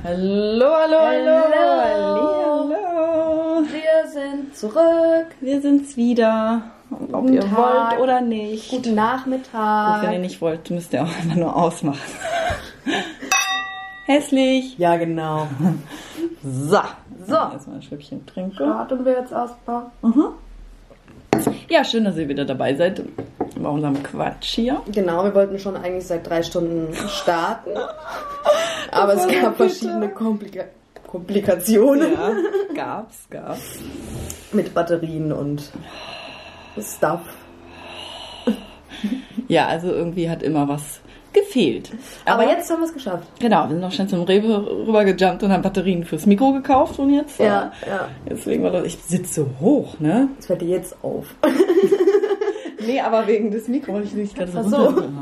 Hallo, hallo, hallo. Hallo. Wir sind zurück. Wir sind's wieder. Ob Guten ihr Tag. wollt oder nicht. Guten Nachmittag. Gut, wenn ihr nicht wollt, müsst ihr auch einfach nur ausmachen. Hässlich. Ja, genau. So. So. Erstmal ein Schlückchen trinken. Starten wir jetzt erstmal. Ja, schön, dass ihr wieder dabei seid bei unserem Quatsch hier. Genau, wir wollten schon eigentlich seit 3 Stunden starten. Aber es gab verschiedene Komplikationen. Ja, gab's. Mit Batterien und Stuff. Ja, also irgendwie hat immer was gefehlt. Aber jetzt haben wir es geschafft. Genau, wir sind noch schnell zum Rewe rübergejumpt und haben Batterien fürs Mikro gekauft und jetzt. Ja. Deswegen war das, ich sitze so hoch, ne? Das fällt dir jetzt auf. Nee, aber wegen des Mikros, ich nicht gerade so. Ach so.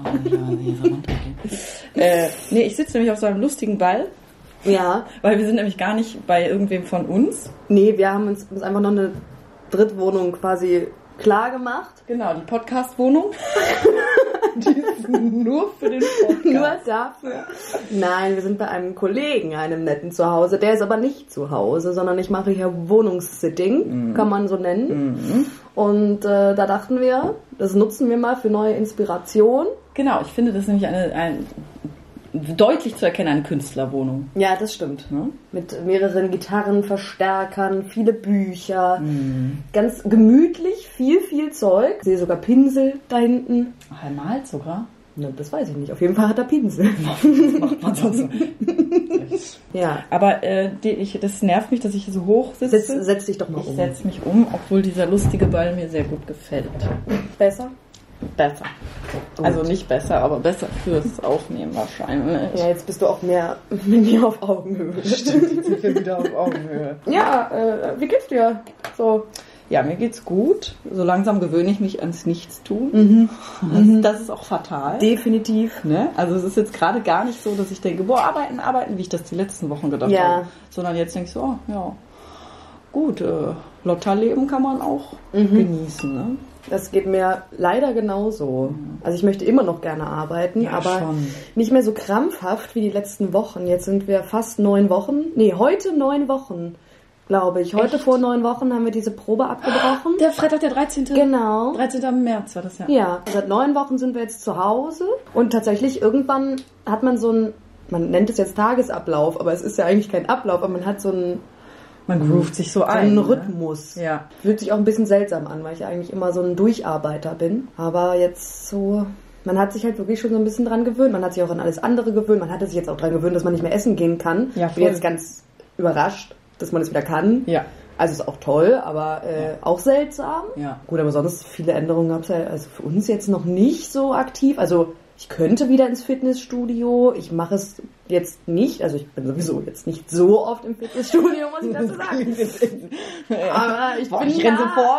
Nee, ich sitze nämlich auf so einem lustigen Ball, Ja. weil wir sind nämlich gar nicht bei irgendwem von uns. Nee, wir haben uns einfach noch eine Drittwohnung quasi klar gemacht. Genau, die Podcast-Wohnung. Die ist nur für den Podcast. Nur dafür. Nein, wir sind bei einem Kollegen, einem netten zu Hause. Der ist aber nicht zu Hause, sondern ich mache hier Wohnungssitting, kann man so nennen. Und da dachten wir, das nutzen wir mal für neue Inspiration. Genau, ich finde das nämlich eine deutlich zu erkennen, eine Künstlerwohnung. Ja, das stimmt. Ja? Mit mehreren Gitarren, Verstärkern, viele Bücher. Ganz gemütlich, viel Zeug. Ich sehe sogar Pinsel da hinten. Ach, er malt sogar. Na, das weiß ich nicht. Auf jeden Fall hat er Pinsel. Macht man sonst. Ja. Aber das nervt mich, dass ich so hoch sitze. Setz dich doch mal Ich um. setze mich um, obwohl dieser lustige Ball mir sehr gut gefällt. Besser? Besser. Also nicht besser, aber besser fürs Aufnehmen wahrscheinlich. Ja, jetzt bist du auch mehr mit mir auf Augenhöhe. Stimmt, jetzt sind wir wieder auf Augenhöhe. Ja, wie geht's dir? So. Ja, mir geht's gut. So langsam gewöhne ich mich ans Nichtstun. Das ist auch fatal. Definitiv. Ne? Also es ist jetzt gerade gar nicht so, dass ich denke, arbeiten, wie ich das die letzten Wochen gedacht habe. Sondern jetzt denke ich so, oh, ja, gut, Lotterleben kann man auch genießen. Ne? Das geht mir leider genauso. Also ich möchte immer noch gerne arbeiten, Ja, aber schon. nicht mehr so krampfhaft wie die letzten Wochen. Jetzt sind wir fast 9 Wochen. Nee, heute 9 Wochen, glaube ich. Heute vor 9 Wochen haben wir diese Probe abgebrochen. Der Freitag, der 13. Genau. 13. März war das ja. Ja, seit 9 Wochen sind wir jetzt zu Hause und tatsächlich irgendwann hat man so einen, man nennt es jetzt Tagesablauf, aber es ist ja eigentlich kein Ablauf, aber man hat so einen Man groovt sich so ein. einen Rhythmus. Ne? Ja. Fühlt sich auch ein bisschen seltsam an, weil ich eigentlich immer so ein Durcharbeiter bin. Aber jetzt so, man hat sich halt wirklich schon so ein bisschen dran gewöhnt. Man hat sich auch an alles andere gewöhnt. Man hatte sich jetzt auch dran gewöhnt, dass man nicht mehr essen gehen kann. Ja, Ich bin voll. jetzt ganz überrascht, dass man es wieder kann. Ja. Also ist auch toll, aber auch seltsam. Ja. Gut, aber sonst viele Änderungen gab es ja also für uns jetzt noch nicht so aktiv. Also ich könnte wieder ins Fitnessstudio. Ich mache es jetzt nicht. Also ich bin sowieso jetzt nicht so oft im Fitnessstudio, muss ich dazu sagen. Aber ich bin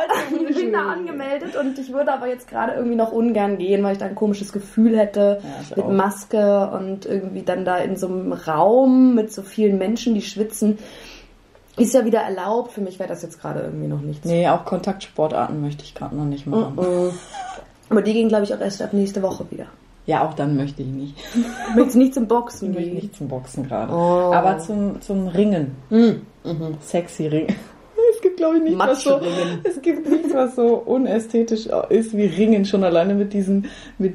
da angemeldet und ich würde aber jetzt gerade irgendwie noch ungern gehen, weil ich da ein komisches Gefühl hätte ich mit auch. Maske und irgendwie dann da in so einem Raum mit so vielen Menschen, die schwitzen. Ist ja wieder erlaubt. Für mich wäre das jetzt gerade irgendwie noch nichts. Nee, auch Kontaktsportarten möchte ich gerade noch nicht machen. Aber die gehen, glaube ich, auch erst ab nächste Woche wieder. Ja, auch dann möchte ich nicht. Du möchtest nicht zum Boxen Ich möchte gehen. nicht zum Boxen gerade. Oh. Aber zum Ringen. Sexy Ringen. Es gibt, glaube ich, es gibt nichts, was so unästhetisch ist wie Ringen, schon alleine mit diesen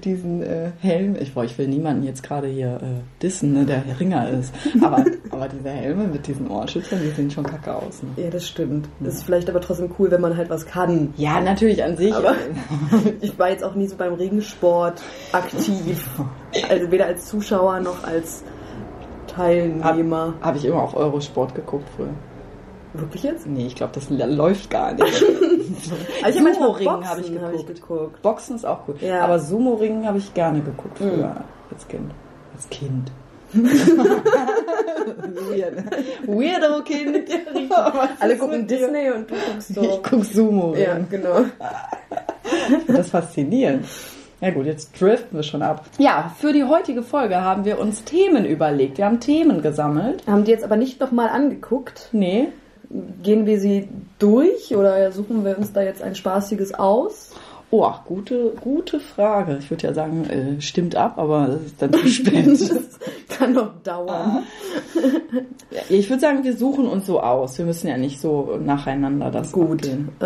Helmen. Ich will niemanden jetzt gerade hier dissen, ne, der Ringer ist. Aber diese Helme mit diesen Ohrenschützern, die sehen schon kacke aus. Ne? Ja, das stimmt. Das ist vielleicht aber trotzdem cool, wenn man halt was kann. Ja, natürlich an sich. Aber ich war jetzt auch nie so beim Regensport aktiv. Also weder als Zuschauer noch als Teilnehmer. Habe ich immer auch Eurosport geguckt früher. Wirklich jetzt? Nee, ich glaube, das läuft gar nicht. Also ich Sumo-Ringen habe ich geguckt. Boxen ist auch cool. Ja. Aber Sumo-Ringen habe ich gerne geguckt früher als Kind. Als Kind. Weirdo Kind. Alle gucken Disney und du guckst so. Ich guck Sumo-Ringen. Ja, genau. Ich finde das faszinierend. Ja gut, jetzt driften wir schon ab. Ja, für die heutige Folge haben wir uns Themen überlegt. Wir haben Themen gesammelt. Haben die jetzt aber nicht nochmal angeguckt? Nee. Gehen wir sie durch oder suchen wir uns da jetzt ein spaßiges aus? Oh, gute Frage. Ich würde ja sagen, stimmt ab, aber das ist dann zu spät. Das kann kann noch dauern. Ja, ich würde sagen, wir suchen uns so aus. Wir müssen ja nicht so nacheinander das gut.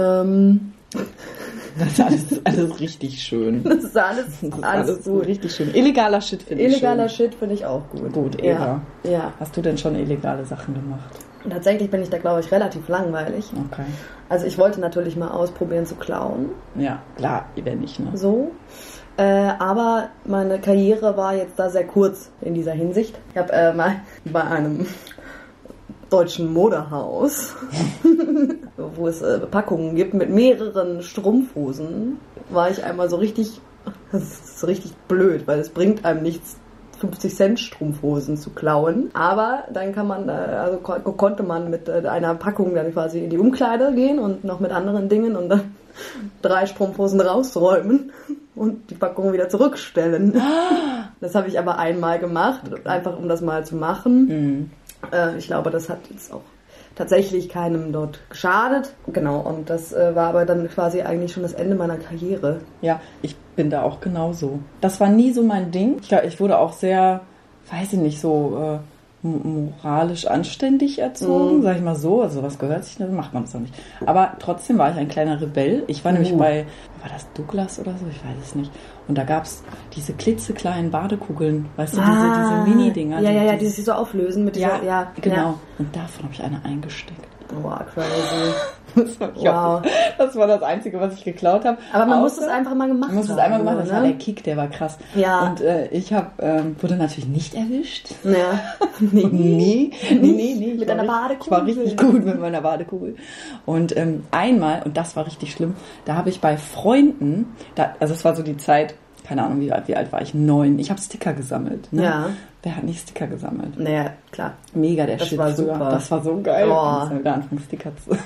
Das ist alles richtig schön. Das ist alles gut. Richtig schön. Illegaler Shit finde ich schön. Illegaler Shit finde ich auch gut. Gut, Eva. Ja. Hast du denn schon illegale Sachen gemacht? Tatsächlich bin ich da, glaube ich, relativ langweilig. Okay. Also ich wollte natürlich mal ausprobieren zu klauen. Ja, klar, wenn nicht, ne? So. Aber meine Karriere war jetzt da sehr kurz in dieser Hinsicht. Ich habe mal bei einem deutschen Modehaus, wo es Packungen gibt mit mehreren Strumpfhosen, war ich einmal so richtig, das ist so richtig blöd, weil es bringt einem nichts, 50 Cent Strumpfhosen zu klauen. Aber dann konnte man mit einer Packung dann quasi in die Umkleide gehen und noch mit anderen Dingen und dann 3 Strumpfhosen rausräumen und die Packung wieder zurückstellen. Das habe ich aber einmal gemacht, einfach um das mal zu machen. Ich glaube, das hat jetzt auch tatsächlich keinem dort geschadet. Genau, und das war aber dann quasi eigentlich schon das Ende meiner Karriere. Ja, ich bin da auch genauso. Das war nie so mein Ding. Ich wurde auch sehr, weiß ich nicht, so moralisch anständig erzogen, sag ich mal so. Also was gehört sich, dann macht man das auch nicht. Aber trotzdem war ich ein kleiner Rebell. Ich war nämlich war das Douglas oder so? Ich weiß es nicht. Und da gab es diese klitzekleinen Badekugeln, weißt du, diese Mini-Dinger. Ja, die sich so auflösen mit dieser, genau. Ja. Und davon habe ich eine eingesteckt. Boah, crazy. Das war das Einzige, was ich geklaut habe. Aber man muss es einfach mal gemacht haben. Das war der Kick, der war krass. Ja. Und ich wurde natürlich nicht erwischt. Ja. Nee. Mit einer Badekugel. Ich war richtig gut mit meiner Badekugel. Und einmal, und das war richtig schlimm, da habe ich bei Freunden, also es war so die Zeit, keine Ahnung, wie alt war ich? 9. Ich habe Sticker gesammelt. Ne? Ja. Wer hat nicht Sticker gesammelt? Naja, klar. Mega der das Shit war früher. super. Das war so geil. Oh. Wieder anfangen, Sticker zu...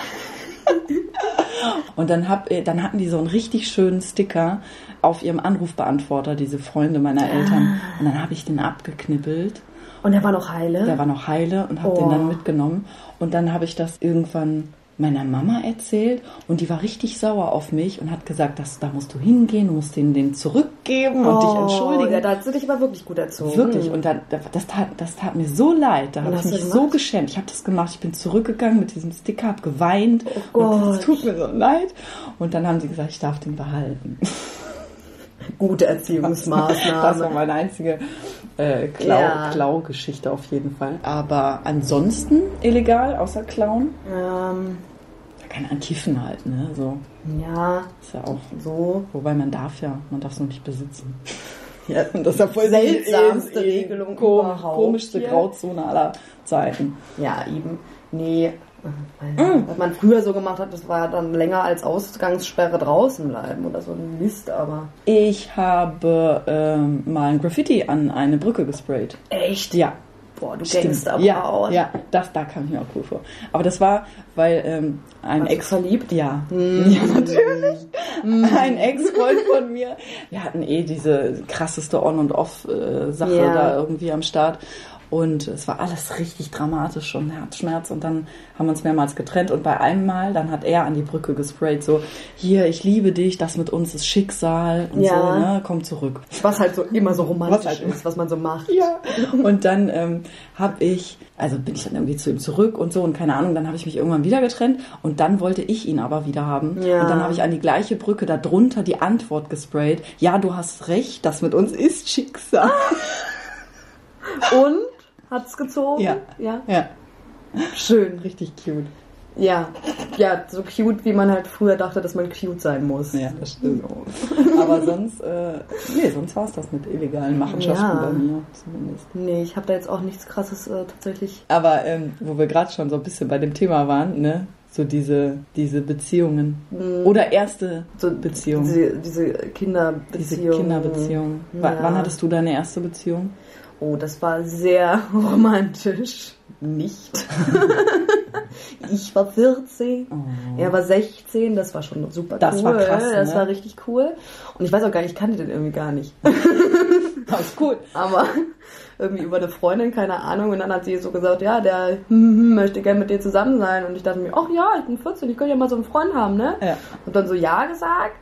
Und dann hatten die so einen richtig schönen Sticker auf ihrem Anrufbeantworter, diese Freunde meiner Eltern. Und dann habe ich den abgeknippelt. Und der war noch heile? Der war noch heile und habe den dann mitgenommen. Und dann habe ich das irgendwann meiner Mama erzählt und die war richtig sauer auf mich und hat gesagt, da musst du hingehen, du musst den zurückgeben und dich entschuldigen. Ja, da hast du dich aber wirklich gut erzogen. Wirklich. Und das tat mir so leid. Da habe ich mich so geschämt. Ich habe das gemacht. Ich bin zurückgegangen mit diesem Sticker, habe geweint. Oh Gott. Und es tut mir so leid. Und dann haben sie gesagt, ich darf den behalten. Gute Erziehungsmaßnahme. Das war meine einzige Klau-Geschichte auf jeden Fall. Aber ansonsten illegal, außer Klauen? Kann an Kiffen halt, ne? So. Ja. Ist ja auch so. Wobei man darf es nur nicht besitzen. Ja, und das ist ja voll seltsamste Regelung überhaupt. Komischste Grauzone aller Zeiten. Ja, eben. Nee. Was man früher so gemacht hat, das war dann länger als Ausgangssperre draußen bleiben oder so ein Mist, aber... Ich habe mal ein Graffiti an eine Brücke gesprayt. Echt? Ja. Boah, du gängst aber auch. Ja, da kam ich mir auch cool vor. Aber das war, weil ein Ex... verliebt? Ja. Ja, natürlich. Ein Ex-Freund von mir. Wir hatten diese krasseste On- und Off-Sache da irgendwie am Start. Und es war alles richtig dramatisch und Herzschmerz. Und dann haben wir uns mehrmals getrennt. Und bei einem Mal, dann hat er an die Brücke gesprayt. So, hier, ich liebe dich, das mit uns ist Schicksal. Und so, ne, komm zurück. Was halt so immer so romantisch ist, was man so macht. Ja. Und dann bin ich dann irgendwie zu ihm zurück und so. Und keine Ahnung, dann habe ich mich irgendwann wieder getrennt. Und dann wollte ich ihn aber wieder haben. Ja. Und dann habe ich an die gleiche Brücke darunter die Antwort gesprayt. Ja, du hast recht, das mit uns ist Schicksal. Und? Hat's gezogen? Ja. Schön. Richtig cute. Ja, so cute, wie man halt früher dachte, dass man cute sein muss. Ja, das stimmt. Aber sonst war es das mit illegalen Machenschaften bei mir zumindest. Nee, ich habe da jetzt auch nichts Krasses tatsächlich. Aber wo wir gerade schon so ein bisschen bei dem Thema waren, ne? So diese Beziehungen. Oder erste Beziehungen. Diese Kinderbeziehungen. Diese Kinderbeziehungen. Ja. Wann hattest du deine erste Beziehung? Oh, das war sehr romantisch. Nicht. Ich war 14. Oh. Er war 16. Das war schon super cool. Das war krass, ne? Das war richtig cool. Und ich weiß auch gar nicht, ich kannte den irgendwie gar nicht. Das ist cool. Aber irgendwie über eine Freundin, keine Ahnung. Und dann hat sie so gesagt, ja, der möchte gerne mit dir zusammen sein. Und ich dachte mir, ach ja, ich bin 14, ich könnte ja mal so einen Freund haben, ne? Ja. Und dann so ja gesagt.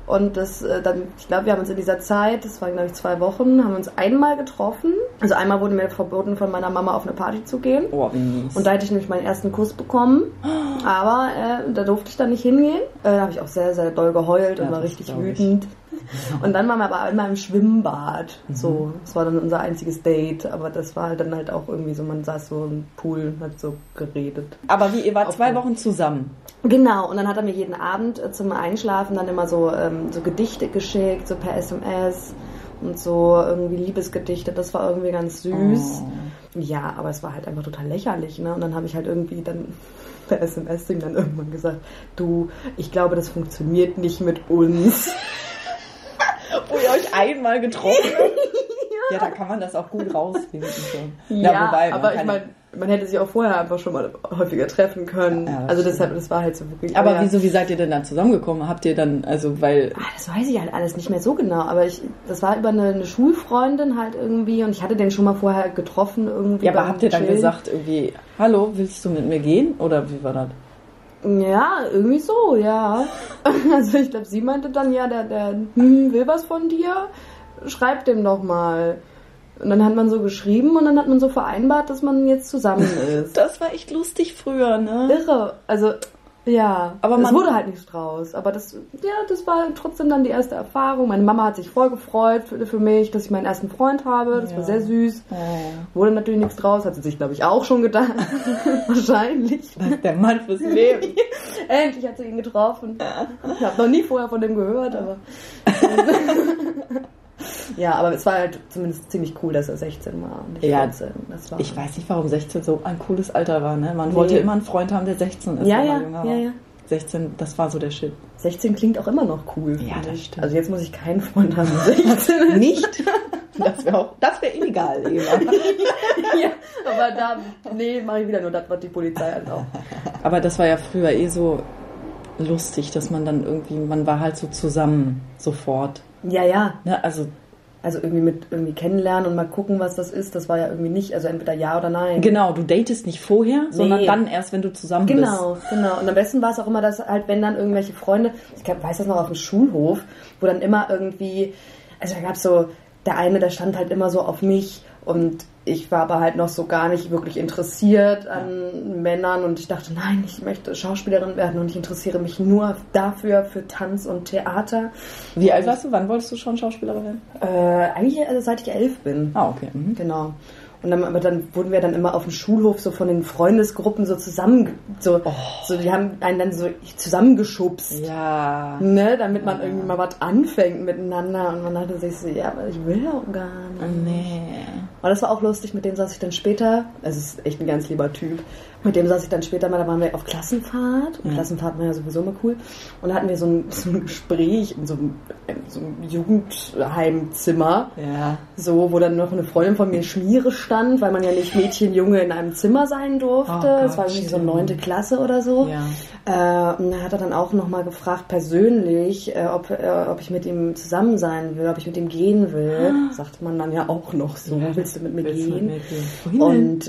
Und ich glaube, wir haben uns in dieser Zeit, das waren glaube ich 2 Wochen, haben wir uns einmal getroffen. Also einmal wurde mir verboten, von meiner Mama auf eine Party zu gehen. Oh, wie mies. Und da hätte ich nämlich meinen ersten Kuss bekommen. Aber da durfte ich dann nicht hingehen. Da habe ich auch sehr, sehr doll geheult und war richtig wütend. Und dann waren wir aber immer im Schwimmbad. So, das war dann unser einziges Date. Aber das war dann halt auch irgendwie so, man saß so im Pool und hat so geredet. Aber wie, ihr wart 2 Wochen zusammen? Genau, und dann hat er mir jeden Abend zum Einschlafen dann immer so Gedichte geschickt, so per SMS und so irgendwie Liebesgedichte. Das war irgendwie ganz süß. Oh. Ja, aber es war halt einfach total lächerlich, ne? Und dann habe ich halt irgendwie dann per SMS ihm dann irgendwann gesagt, du, ich glaube, das funktioniert nicht mit uns. Wo ihr euch einmal getroffen habt. Ja, da kann man das auch gut rausfinden schon. Ja, wobei, aber ich meine, man hätte sich auch vorher einfach schon mal häufiger treffen können. Ja, also deshalb, das war halt so wirklich... Aber wie seid ihr denn dann zusammengekommen? Habt ihr dann, also weil... das weiß ich halt alles nicht mehr so genau, aber das war über eine Schulfreundin halt irgendwie und ich hatte den schon mal vorher getroffen irgendwie. Ja, aber habt ihr dann gesagt irgendwie, hallo, willst du mit mir gehen? Oder wie war das? Ja, irgendwie so, ja. Also ich glaube, sie meinte dann, ja, der will was von dir, schreib dem doch mal. Und dann hat man so geschrieben und dann hat man so vereinbart, dass man jetzt zusammen ist. Das war echt lustig früher, ne? Irre, also ja, aber es wurde halt nichts draus. Aber das war trotzdem dann die erste Erfahrung. Meine Mama hat sich voll gefreut für mich, dass ich meinen ersten Freund habe. Das war sehr süß. Wurde natürlich nichts draus, hat sie sich, glaube ich, auch schon gedacht. Wahrscheinlich. Das ist der Mann fürs Leben. Endlich hat sie ihn getroffen. Ich habe noch nie vorher von dem gehört, aber... Ja, aber es war halt zumindest ziemlich cool, dass er 16 war und nicht 14. Das war ich weiß nicht, warum 16 so ein cooles Alter war, ne? Man wollte immer einen Freund haben, der 16 ist, wenn man jünger war. 16, das war so der Shit. 16 klingt auch immer noch cool. Ja, das stimmt. Also jetzt muss ich keinen Freund haben, der 16 ist. Nicht? Das wäre illegal, Eva. Ja, aber mache ich wieder nur das, was die Polizei erlaubt. Aber das war ja früher so lustig, dass man dann man war halt so zusammen, sofort. Ja. Ne, also irgendwie kennenlernen und mal gucken, was das ist, das war ja irgendwie nicht, also entweder ja oder nein. Genau, du datest nicht vorher, sondern dann erst, wenn du zusammen bist. Genau. Und am besten war es auch immer, dass halt, wenn dann irgendwelche Freunde, ich weiß das noch auf dem Schulhof, wo dann immer irgendwie, also da gab es so, der eine, der stand halt immer so auf mich und ich war aber halt noch so gar nicht wirklich interessiert an Männern und ich dachte, nein, ich möchte Schauspielerin werden und ich interessiere mich nur dafür, für Tanz und Theater. Wie alt warst du? Wann wolltest du schon Schauspielerin werden? Eigentlich seit ich 11 bin. Ah, okay. Mhm. Genau. Und dann wurden wir dann immer auf dem Schulhof so von den Freundesgruppen so zusammen, so die haben einen dann so zusammengeschubst. Ja. Ne, damit man irgendwie mal was anfängt miteinander und man dachte sich so, ja, aber ich will auch gar nicht. Nee. Aber das war auch lustig, mit dem saß ich dann später, es ist echt ein ganz lieber Typ, mit dem saß ich dann später mal, da waren wir auf Klassenfahrt und Klassenfahrt war ja sowieso immer cool und da hatten wir so ein Gespräch in so einem Jugendheimzimmer, so, wo dann noch eine Freundin von mir Schmiere stand, weil man ja nicht Mädchen, Junge in einem Zimmer sein durfte, das war irgendwie so 9. Klasse oder so. Ja. Und da hat er dann auch nochmal gefragt, persönlich, ob ich mit ihm zusammen sein will, ob ich mit ihm gehen will. Sagt man dann ja auch noch so, willst du mit mir gehen? Und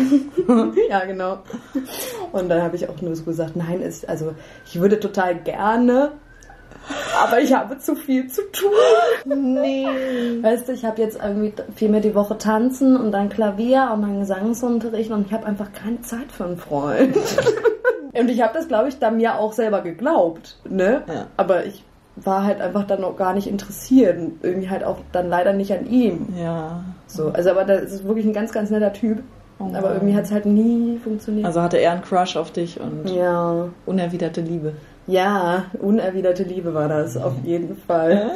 ja, genau. Und dann habe ich auch nur so gesagt, nein, ich würde total gerne, aber ich habe zu viel zu tun. Nee. Weißt du, ich habe jetzt irgendwie 4-mal die Woche tanzen und dann Klavier und dann Gesangsunterricht und ich habe einfach keine Zeit für einen Freund. Und ich habe das, glaube ich, dann mir auch selber geglaubt, ne? Ja. Aber ich war halt einfach dann noch gar nicht interessiert und irgendwie halt auch dann leider nicht an ihm. Ja. So, also aber das ist wirklich ein ganz, ganz netter Typ. Oh. Aber irgendwie hat es halt nie funktioniert. Also hatte er einen Crush auf dich und unerwiderte Liebe. Ja, unerwiderte Liebe war das, auf jeden Fall.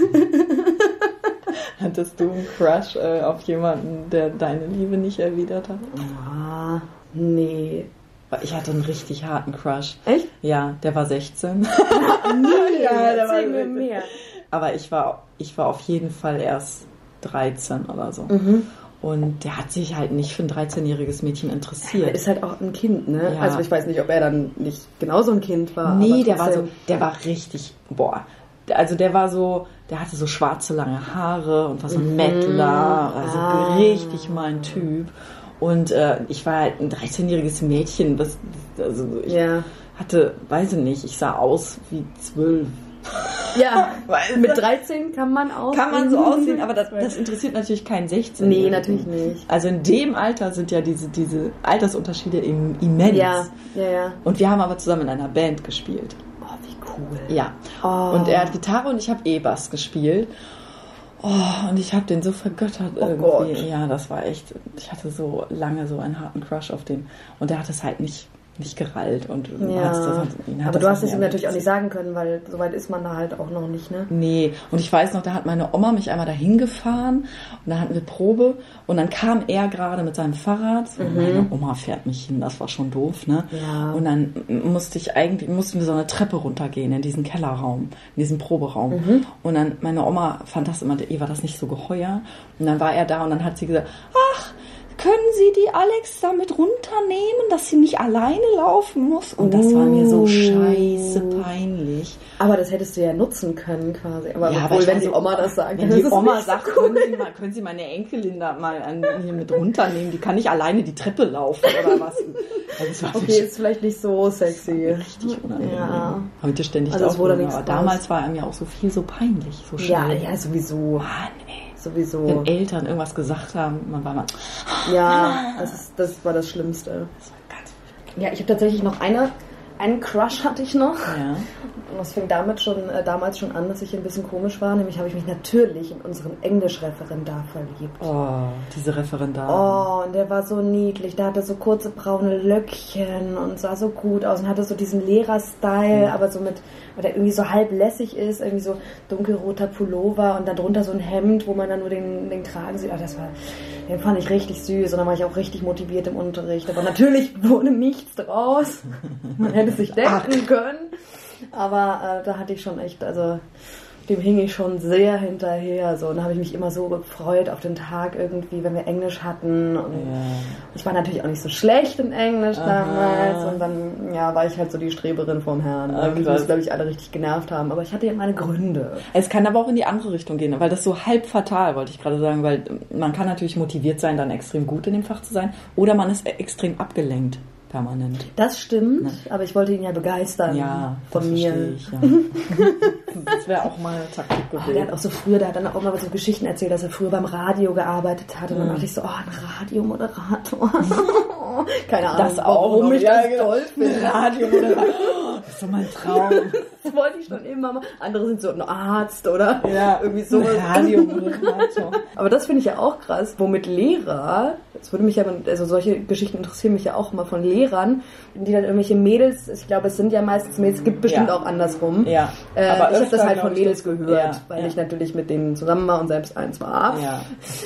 Hattest du einen Crush auf jemanden, der deine Liebe nicht erwidert hat? Ah, nee. Ich hatte einen richtig harten Crush. Echt? Ja, der war 16. Nee, der war mir mehr. Aber ich war auf jeden Fall erst 13 oder so. Mhm. Und der hat sich halt nicht für ein 13-jähriges Mädchen interessiert. Er ist halt auch ein Kind, ne? Ja. Also ich weiß nicht, ob er dann nicht genauso ein Kind war. Nee, der war richtig, also der hatte so schwarze lange Haare und war so ein Mettler, also richtig mein Typ. Und ich war halt ein 13-jähriges Mädchen, ich hatte, weiß ich nicht, ich sah aus wie 12. Ja, mit 13 kann man aussehen. Kann man so aussehen, aber das interessiert natürlich keinen 16. Nee, natürlich nicht. Also in dem Alter sind ja diese Altersunterschiede immens. Ja. Und wir haben aber zusammen in einer Band gespielt. Oh, wie cool. Ja. Oh. Und er hat Gitarre und ich habe E-Bass gespielt. Oh, und ich habe den so vergöttert irgendwie. Gott. Ja, das war echt, ich hatte so lange so einen harten Crush auf den. Und der hat es halt nicht gerallt. Und aber du hast es ihm natürlich auch nicht sagen können, weil so weit ist man da halt auch noch nicht, ne? Nee, und ich weiß noch, da hat meine Oma mich einmal dahin gefahren und da hatten wir Probe und dann kam er gerade mit seinem Fahrrad. Und meine Oma fährt mich hin, das war schon doof, ne? Ja. Und dann mussten wir so eine Treppe runtergehen in diesen Kellerraum, in diesen Proberaum. Und dann, meine Oma fand das immer, ihr war das nicht so geheuer. Und dann war er da und dann hat sie gesagt, ach, können Sie die Alex damit runternehmen, dass sie nicht alleine laufen muss? Und das war mir so scheiße peinlich. Aber das hättest du ja nutzen können quasi. Aber ja, obwohl, wenn die Oma das sagt. Wenn die Oma sagt, können Sie meine Enkelin da mal hier mit runternehmen, die kann nicht alleine die Treppe laufen oder was. Also okay, ist vielleicht nicht so sexy. Richtig unangenehm. Ja. Heute ständig also aber damals war mir auch so viel so peinlich, so schnell. Ja, sowieso. Mann, ey. Sowieso. Wenn Eltern irgendwas gesagt haben, man war mal... Ja, das war das Schlimmste. Das war ganz furchtbar. Ja, ich habe tatsächlich noch einen Crush hatte ich noch. Ja. Und das fing damals schon an, dass ich ein bisschen komisch war. Nämlich habe ich mich natürlich in unseren Englischreferendar verliebt. Oh, diese Referendar. Oh, und der war so niedlich. Der hatte so kurze braune Löckchen und sah so gut aus und hatte so diesen Lehrer-Style, aber so weil der irgendwie so halb lässig ist, irgendwie so dunkelroter Pullover und dann drunter so ein Hemd, wo man dann nur den Kragen sieht. Den fand ich richtig süß und dann war ich auch richtig motiviert im Unterricht. Aber natürlich wurde nichts draus. Man hätte sich denken können. Aber da hatte ich schon echt, also dem hing ich schon sehr hinterher. So. Und da habe ich mich immer so gefreut auf den Tag irgendwie, wenn wir Englisch hatten. Und ich war natürlich auch nicht so schlecht in Englisch damals. Und dann war ich halt so die Streberin vom Herrn. Die uns, glaube ich, alle richtig genervt haben. Aber ich hatte ja meine Gründe. Es kann aber auch in die andere Richtung gehen, weil das so halb fatal, wollte ich gerade sagen. Weil man kann natürlich motiviert sein, dann extrem gut in dem Fach zu sein. Oder man ist extrem abgelenkt. Permanent. Das stimmt, aber ich wollte ihn ja begeistern von mir. Ich, ja. Das wäre auch mal eine Taktik gewesen. Der hat auch so früher, der hat dann auch mal so Geschichten erzählt, dass er früher beim Radio gearbeitet hat. Und dann dachte ich so, ein Radiomoderator. Keine Ahnung, das auch warum ich das toll finde. Radiomoderator. Das ist so mein Traum. Das wollte ich schon immer mal. Andere sind so ein Arzt oder irgendwie so. Radiomoderator. Aber das finde ich ja auch krass, womit Lehrer, das würde mich ja, also solche Geschichten interessieren mich ja auch immer von Lehrern, die dann irgendwelche Mädels, ich glaube, es sind ja meistens Mädels, es gibt bestimmt auch andersrum. Ja. Aber ich habe das halt von Mädels gehört, weil ich natürlich mit denen zusammen war und selbst eins war. Ja.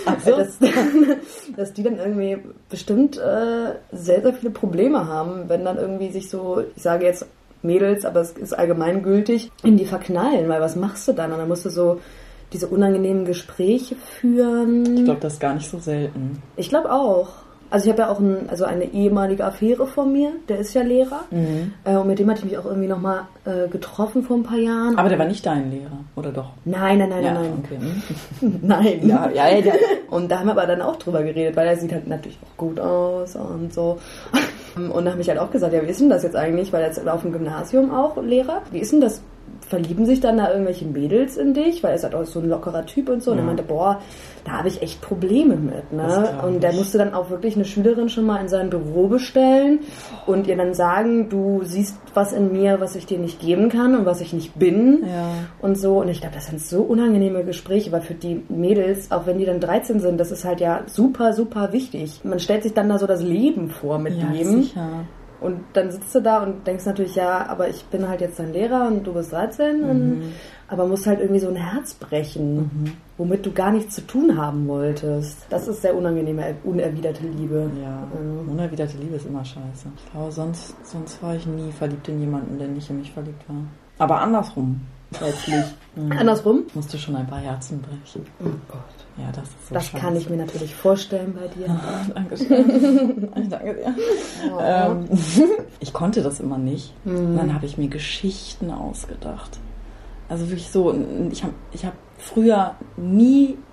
Dass die dann irgendwie bestimmt sehr, sehr viele Probleme haben, wenn dann irgendwie sich so, ich sage jetzt Mädels, aber es ist allgemeingültig, in die verknallen, weil was machst du dann? Und dann musst du so diese unangenehmen Gespräche führen. Ich glaube, das ist gar nicht so selten. Ich glaube auch. Also ich habe ja auch eine ehemalige Affäre von mir, der ist ja Lehrer. Und mit dem hatte ich mich auch irgendwie nochmal getroffen vor ein paar Jahren. Aber der war nicht dein Lehrer, oder doch? Nein. Okay. Nein. Ja. Und da haben wir aber dann auch drüber geredet, weil er sieht halt natürlich auch gut aus und so. Und da habe ich halt auch gesagt, wie ist denn das jetzt eigentlich? Weil er jetzt auf dem Gymnasium auch Lehrer. Wie ist denn das? Verlieben sich dann da irgendwelche Mädels in dich? Weil er ist halt auch so ein lockerer Typ und so. Und er meinte, da habe ich echt Probleme mit. Ne? Und der musste dann auch wirklich eine Schülerin schon mal in sein Büro bestellen und ihr dann sagen, du siehst was in mir, was ich dir nicht geben kann und was ich nicht bin. Ja. Und so. Und ich glaube, das sind so unangenehme Gespräche, weil für die Mädels, auch wenn die dann 13 sind, das ist halt ja super, super wichtig. Man stellt sich dann da so das Leben vor mit dem. Sicher. Und dann sitzt du da und denkst natürlich, aber ich bin halt jetzt dein Lehrer und du bist 13, aber musst halt irgendwie so ein Herz brechen, womit du gar nichts zu tun haben wolltest. Das ist sehr unangenehme, unerwiderte Liebe. Ja, unerwiderte Liebe ist immer scheiße. Ich glaube, sonst war ich nie verliebt in jemanden, der nicht in mich verliebt war. Aber andersrum. Letztlich. Andersrum? Musste schon ein paar Herzen brechen. Oh Gott. Ja, das ist so das scheiße. Kann ich mir natürlich vorstellen bei dir. Dankeschön. Danke dir. Ich konnte das immer nicht. Dann habe ich mir Geschichten ausgedacht. Also wirklich so, ich hab früher nie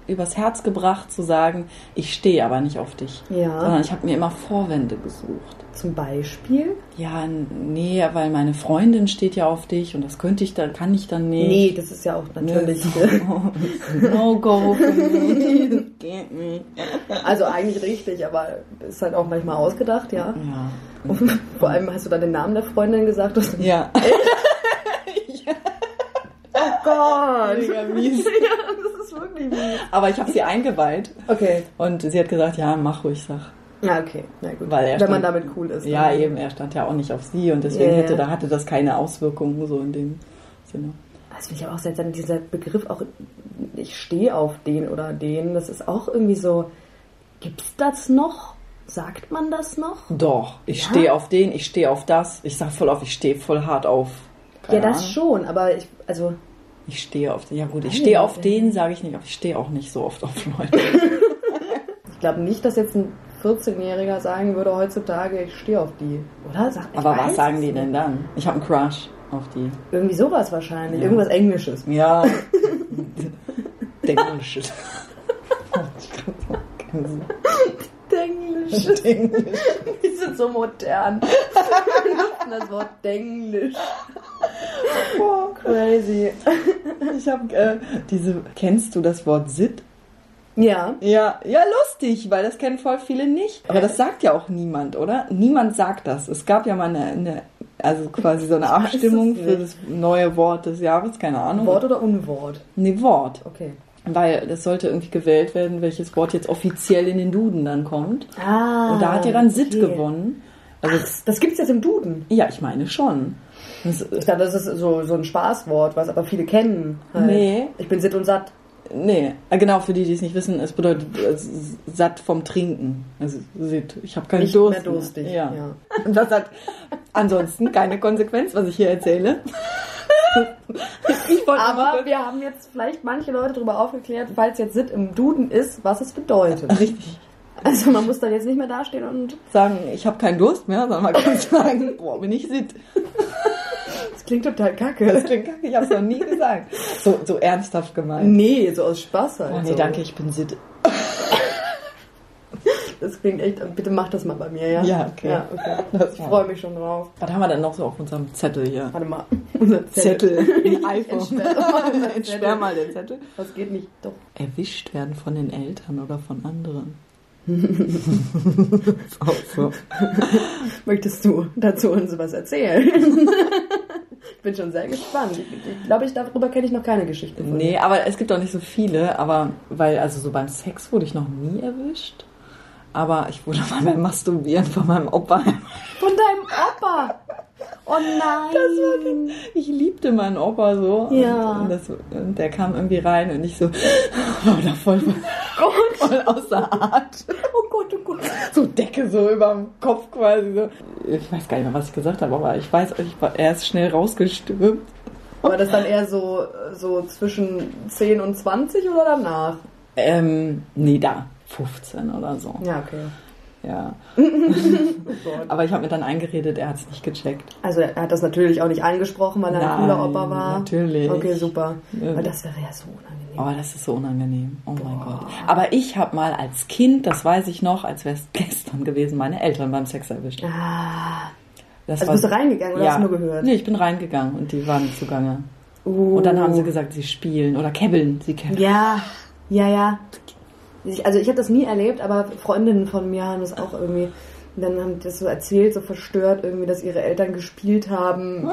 übers Herz gebracht zu sagen, ich stehe aber nicht auf dich. Ja. Sondern ich habe mir immer Vorwände gesucht. Zum Beispiel? Ja, nee, weil meine Freundin steht ja auf dich und das kann ich dann nicht. Nee, das ist ja auch natürlich... No go for me. Get me. Also eigentlich richtig, aber ist halt auch manchmal ausgedacht, ja. Und vor allem hast du da den Namen der Freundin gesagt? Ja. Oh Gott. Mega mies. Ja, das ist wirklich mies. Aber ich habe sie eingeweiht. Okay. Und sie hat gesagt, ja, mach ruhig, sag. Ja, okay. Na gut. Wenn man damit cool ist. Ja, eben, er stand ja auch nicht auf sie und deswegen hatte das keine Auswirkungen so in dem Sinne. Das finde ich auch seltsam, dieser Begriff auch, ich stehe auf den oder den, das ist auch irgendwie so, gibt's das noch? Sagt man das noch? Doch, ich stehe auf den, ich stehe auf das. Ich sag voll auf, ich stehe voll hart auf. Ja, das schon, aber ich stehe auf den, ja gut, ich stehe auf den, sage ich nicht, aber ich stehe auch nicht so oft auf Leute. Ich glaube nicht, dass jetzt ein 14-Jähriger sagen würde heutzutage, ich stehe auf die, oder? Aber was sagen die denn dann? Ich habe einen Crush auf die. Irgendwie sowas wahrscheinlich, irgendwas Englisches. Ja. Englisches. Denglisch. Die sind so modern. Das Wort Denglisch. Oh, crazy. Ich habe kennst du das Wort Sit? Ja. Ja, lustig, weil das kennen voll viele nicht. Aber das sagt ja auch niemand, oder? Niemand sagt das. Es gab ja mal also quasi so eine Abstimmung für das neue Wort des Jahres, keine Ahnung. Wort oder Unwort? Nee, Wort. Okay. Weil das sollte irgendwie gewählt werden, welches Wort jetzt offiziell in den Duden dann kommt. Und da hat ja dann Sit gewonnen. Also das gibt's jetzt im Duden? Ja, ich meine schon. Ich dachte, das ist so ein Spaßwort, was aber viele kennen. Halt. Nee. Ich bin Sit und satt. Nee, genau, für die es nicht wissen, es bedeutet satt vom Trinken. Also Sit. Ich habe keinen Durst. Nicht mehr durstig. Ja. Und das hat ansonsten keine Konsequenz, was ich hier erzähle. Aber wir haben jetzt vielleicht manche Leute darüber aufgeklärt, falls jetzt Sit im Duden ist, was es bedeutet. Richtig. Also man muss dann jetzt nicht mehr dastehen und sagen, ich habe keinen Durst mehr, sondern man kann sagen, boah, bin ich Sit. Das klingt total kacke. Das klingt kacke, ich habe es noch nie gesagt. So ernsthaft gemeint. Nee, so aus Spaß halt. Oh nee, so. Danke, ich bin Sit. Das klingt echt, bitte mach das mal bei mir, ja? Ja, okay. Ja, okay. Ich freue mich schon drauf. Was haben wir denn noch so auf unserem Zettel hier? Warte mal. Unser Zettel. iPhone. Entsperr mal den Zettel. Was geht nicht? Doch. Erwischt werden von den Eltern oder von anderen. Ist auch so. Möchtest du dazu uns was erzählen? Ich bin schon sehr gespannt. Ich glaube, darüber kenne ich noch keine Geschichte von Nee, aber es gibt auch nicht so viele, also so beim Sex wurde ich noch nie erwischt. Aber ich wurde mal beim Masturbieren von meinem Opa. Von deinem Opa? Oh nein. Ich liebte meinen Opa so. Ja. Und der kam irgendwie rein und ich so, war da voll außer Art. Oh Gott, oh Gott. So Decke so über dem Kopf quasi so. Ich weiß gar nicht mehr, was ich gesagt habe, aber ich weiß, er ist schnell rausgestürmt. Aber das dann eher so zwischen 10 und 20 oder danach? Nee, da. 15 oder so. Ja, okay. Ja. Aber ich habe mir dann eingeredet, er hat es nicht gecheckt. Also er hat das natürlich auch nicht angesprochen, weil er ein cooler Opa war. Natürlich. Okay, super. Aber das wäre ja so unangenehm. Oh, das ist so unangenehm. Oh mein Gott. Aber ich habe mal als Kind, das weiß ich noch, als wäre es gestern gewesen, meine Eltern beim Sex erwischt. Also bist du reingegangen oder hast du nur gehört? Nee, ich bin reingegangen und die waren zugange. Und dann haben sie gesagt, sie spielen oder kebbeln. Sie kebbeln. Ja. Also ich habe das nie erlebt, aber Freundinnen von mir haben das auch irgendwie, dann haben die das so erzählt, so verstört irgendwie, dass ihre Eltern gespielt haben.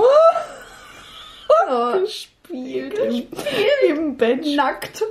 Gespielt im Bett. Nackt.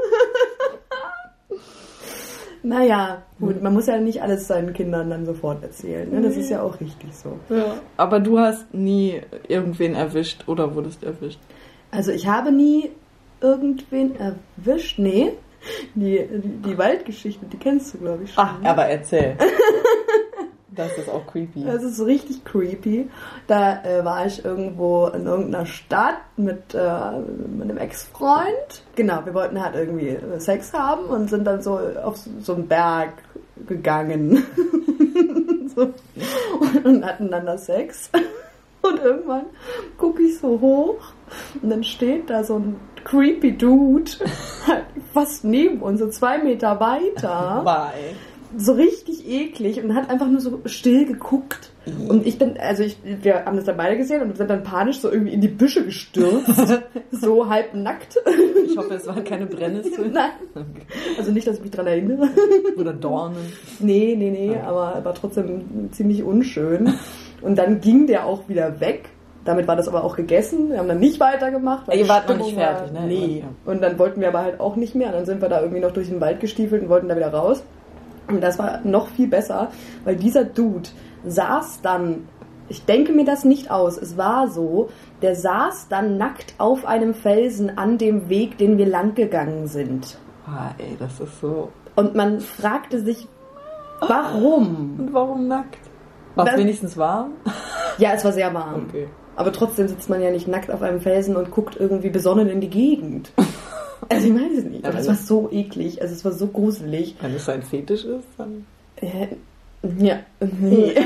Naja, gut, man muss ja nicht alles seinen Kindern dann sofort erzählen, ne? Das ist ja auch richtig so. Ja. Aber du hast nie irgendwen erwischt oder wurdest erwischt? Also ich habe nie irgendwen erwischt, nee. Die Waldgeschichte, die kennst du, glaube ich, schon. Ach, aber erzähl. Das ist auch creepy. Das ist richtig creepy. Da war ich irgendwo in irgendeiner Stadt mit einem Ex-Freund. Genau, wir wollten halt irgendwie Sex haben und sind dann so auf so einen Berg gegangen. So. Und hatten dann da Sex. Und irgendwann gucke ich so hoch und dann steht da so ein creepy Dude halt fast neben uns, so 2 Meter weiter. Bye. So richtig eklig und hat einfach nur so still geguckt. Und wir haben das dann beide gesehen und sind dann panisch so irgendwie in die Büsche gestürzt. So halb nackt. Ich hoffe, es waren keine Brennnesseln. Nein. Okay. Also nicht, dass ich mich dran erinnere. Oder Dornen. Nee, Okay. aber war trotzdem ziemlich unschön. Und dann ging der auch wieder weg. Damit war das aber auch gegessen. Wir haben dann nicht weitergemacht. Ihr wart noch nicht fertig, ne? Nee. Und dann wollten wir aber halt auch nicht mehr. Und dann sind wir da irgendwie noch durch den Wald gestiefelt und wollten da wieder raus. Und das war noch viel besser, weil dieser Dude saß dann, ich denke mir das nicht aus, es war so, der saß dann nackt auf einem Felsen an dem Weg, den wir lang gegangen sind. Ey, das ist so... Und man fragte sich, warum? Und warum nackt? War es wenigstens warm? Ja, es war sehr warm. Okay. Aber trotzdem sitzt man ja nicht nackt auf einem Felsen und guckt irgendwie besonnen in die Gegend. Also ich weiß es nicht. Aber es war so eklig. Also es war so gruselig. Wenn es ein Fetisch ist, dann... Ja. Nee.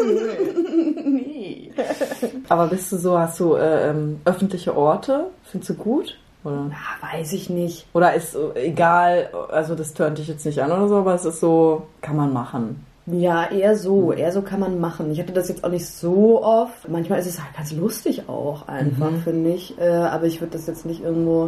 Nee. Aber bist du so, hast du öffentliche Orte? Findest du gut? Oder? Ja, weiß ich nicht. Oder ist egal, also das tönt dich jetzt nicht an oder so, aber es ist so, kann man machen. Ja, eher so kann man machen. Ich hatte das jetzt auch nicht so oft. Manchmal ist es halt ganz lustig auch einfach, finde ich. Aber ich würde das jetzt nicht irgendwo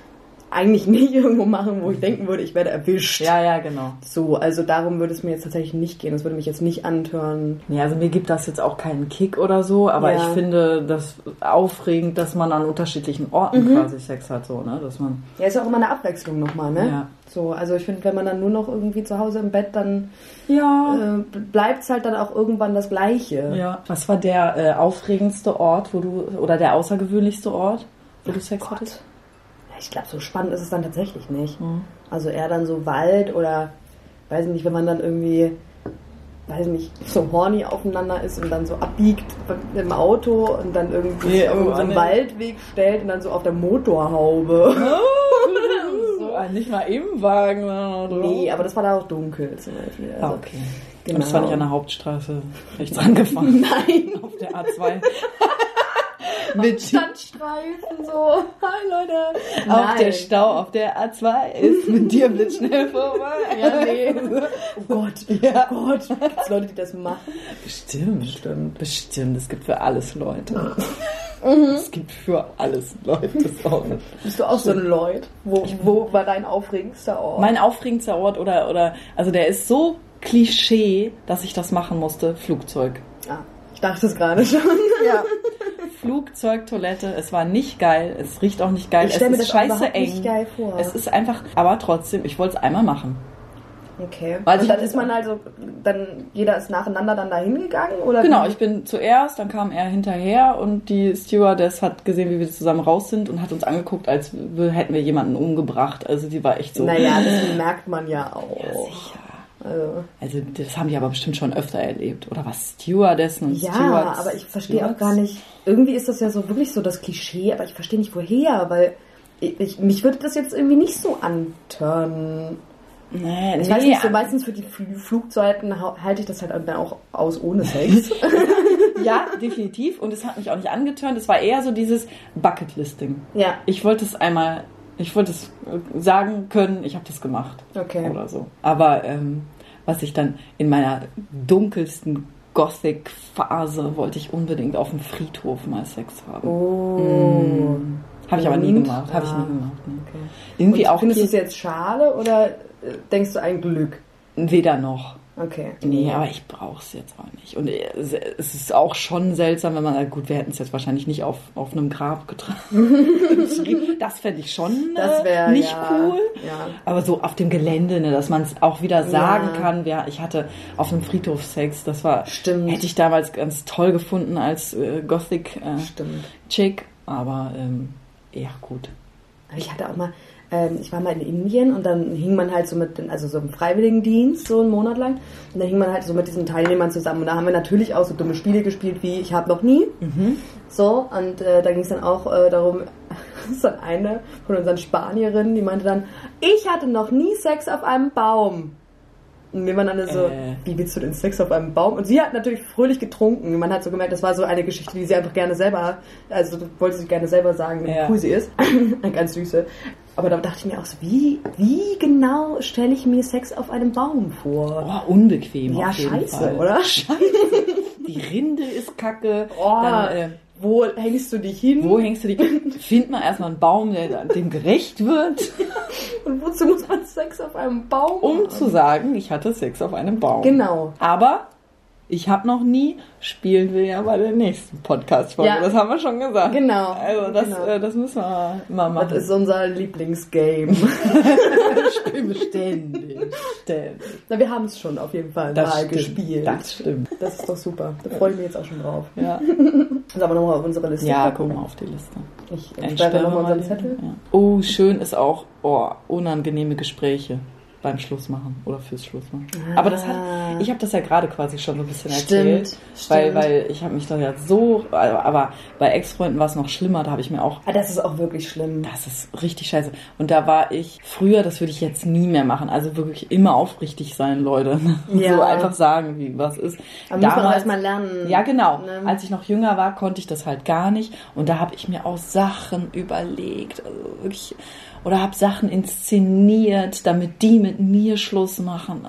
machen, wo ich denken würde, ich werde erwischt. Ja, genau. So, also darum würde es mir jetzt tatsächlich nicht gehen. Das würde mich jetzt nicht antören. Ja, also mir gibt das jetzt auch keinen Kick oder so, aber ich finde das aufregend, dass man an unterschiedlichen Orten quasi Sex hat, so, ne, dass man... Ja, ist ja auch immer eine Abwechslung nochmal, ne? Ja. So, also ich finde, wenn man dann nur noch irgendwie zu Hause im Bett, dann bleibt es halt dann auch irgendwann das Gleiche. Ja. Was war der aufregendste Ort, oder der außergewöhnlichste Ort, wo du Sex hattest? Ich glaube, so spannend ist es dann tatsächlich nicht. Also eher dann so Wald oder, weiß ich nicht, wenn man dann irgendwie, so horny aufeinander ist und dann so abbiegt im Auto und dann irgendwie auf so einen Waldweg stellt und dann so auf der Motorhaube. So, nicht mal im Wagen. Oder? Nee, aber das war da auch dunkel zum Beispiel. Also, okay. Genau. Und das war nicht an der Hauptstraße rechts angefangen. Nein. Auf der A2. Mit Standstreifen so. Hi Leute. Auch der Stau auf der A2 ist mit dir blitzschnell vorbei. Ja, nee. Oh Gott. Ja. Oh Gott. Gibt es Leute, die das machen? Bestimmt. Es gibt für alles Leute. Es gibt für alles Leute. Bist du auch so ein Lloyd? Wo war dein aufregendster Ort? Mein aufregendster Ort also der ist so Klischee, dass ich das machen musste. Flugzeug. Ah, ich dachte es gerade schon. Ja. Flugzeugtoilette, es war nicht geil, es riecht auch nicht geil, es ist scheiße eng. Nicht geil vor. Es ist einfach, aber trotzdem, ich wollte es einmal machen. Okay. Und dann ist man also, jeder ist nacheinander dann da hingegangen? Oder genau, ich bin zuerst, dann kam er hinterher und die Stewardess hat gesehen, wie wir zusammen raus sind und hat uns angeguckt, als hätten wir jemanden umgebracht. Also die war echt so... Naja, das merkt man ja auch. Ja, sicher. Also das haben die aber bestimmt schon öfter erlebt. Oder was? Stewardessen und Stewards. Ja, aber ich verstehe auch gar nicht. Irgendwie ist das ja so wirklich so das Klischee, aber ich verstehe nicht woher, weil mich würde das jetzt irgendwie nicht so antören. Nee, ich weiß nicht, so meistens für die Flugzeiten halte ich das halt dann auch aus ohne Sex. Ja, definitiv. Und es hat mich auch nicht angetönt. Es war eher so dieses Bucketlisting. Ja. Ich wollte es sagen können, ich habe das gemacht. Okay. Oder so. Aber was ich dann in meiner dunkelsten Gothic-Phase wollte ich unbedingt auf dem Friedhof mal Sex haben. Oh. Habe ich aber nie gemacht. Ne? Okay. Irgendwie auch. Findest du es jetzt schade oder denkst du ein Glück? Weder noch. Okay. Nee, aber ich brauche es jetzt auch nicht. Und es ist auch schon seltsam, wenn man, gut, wir hätten es jetzt wahrscheinlich nicht auf einem Grab getragen. Das fände ich schon nicht cool. Ja. Aber so auf dem Gelände, ne, dass man es auch wieder sagen kann. Ja, ich hatte auf einem Friedhof Sex, das war, hätte ich damals ganz toll gefunden als Gothic-Chick. Aber ja, gut. Ich hatte auch mal, ich war mal in Indien und dann hing man halt so so im Freiwilligendienst, so einen Monat lang. Und dann hing man halt so mit diesen Teilnehmern zusammen. Und da haben wir natürlich auch so dumme Spiele gespielt wie Ich hab noch nie. So, und da ging es dann auch darum, das ist dann eine von unseren Spanierinnen, die meinte dann, ich hatte noch nie Sex auf einem Baum. Und wir waren alle so, wie willst du denn Sex auf einem Baum? Und sie hat natürlich fröhlich getrunken. Man hat so gemerkt, das war so eine Geschichte, die sie einfach gerne selber, also wollte sie gerne selber sagen, wie cool sie ist. Ganz süße. Aber da dachte ich mir auch so, wie genau stelle ich mir Sex auf einem Baum vor? Oh, unbequem. Ja, auf jeden scheiße, Fall. oder? Scheiße. Die Rinde ist kacke. Dann, wo hängst du dich hin? Find mal erstmal einen Baum, der dem gerecht wird. Und wozu muss man Sex auf einem Baum Um haben? zu sagen, ich hatte Sex auf einem Baum. Genau. Aber ich habe noch nie, spielen wir ja bei der nächsten Podcast-Folge. Ja. Das haben wir schon gesagt. Genau. Also das müssen wir mal machen. Das ist unser Lieblingsgame. Spielen wir ständig. Na, wir haben es schon auf jeden Fall mal gespielt. Das stimmt. Das ist doch super. Da freue ich mich jetzt auch schon drauf. Ja. Sollen wir nochmal auf unsere Liste gucken? Ja, guck mal auf die Liste. Ich schreibe nochmal unseren Zettel. Ja. Oh, schön ist auch unangenehme Gespräche beim Schlussmachen oder fürs Schlussmachen. Aber ich habe das ja gerade quasi schon so ein bisschen erzählt. Stimmt. Weil ich habe mich doch ja so, aber bei Ex-Freunden war es noch schlimmer, da habe ich mir auch... Das ist auch wirklich schlimm. Das ist richtig scheiße. Und da war ich früher, das würde ich jetzt nie mehr machen, also wirklich immer aufrichtig sein, Leute. Ja. So einfach sagen, wie was ist. Aber muss man auch erstmal lernen. Ja, genau. Ne? Als ich noch jünger war, konnte ich das halt gar nicht. Und da habe ich mir auch Sachen überlegt, also wirklich... Oder habe Sachen inszeniert, damit die mit mir Schluss machen.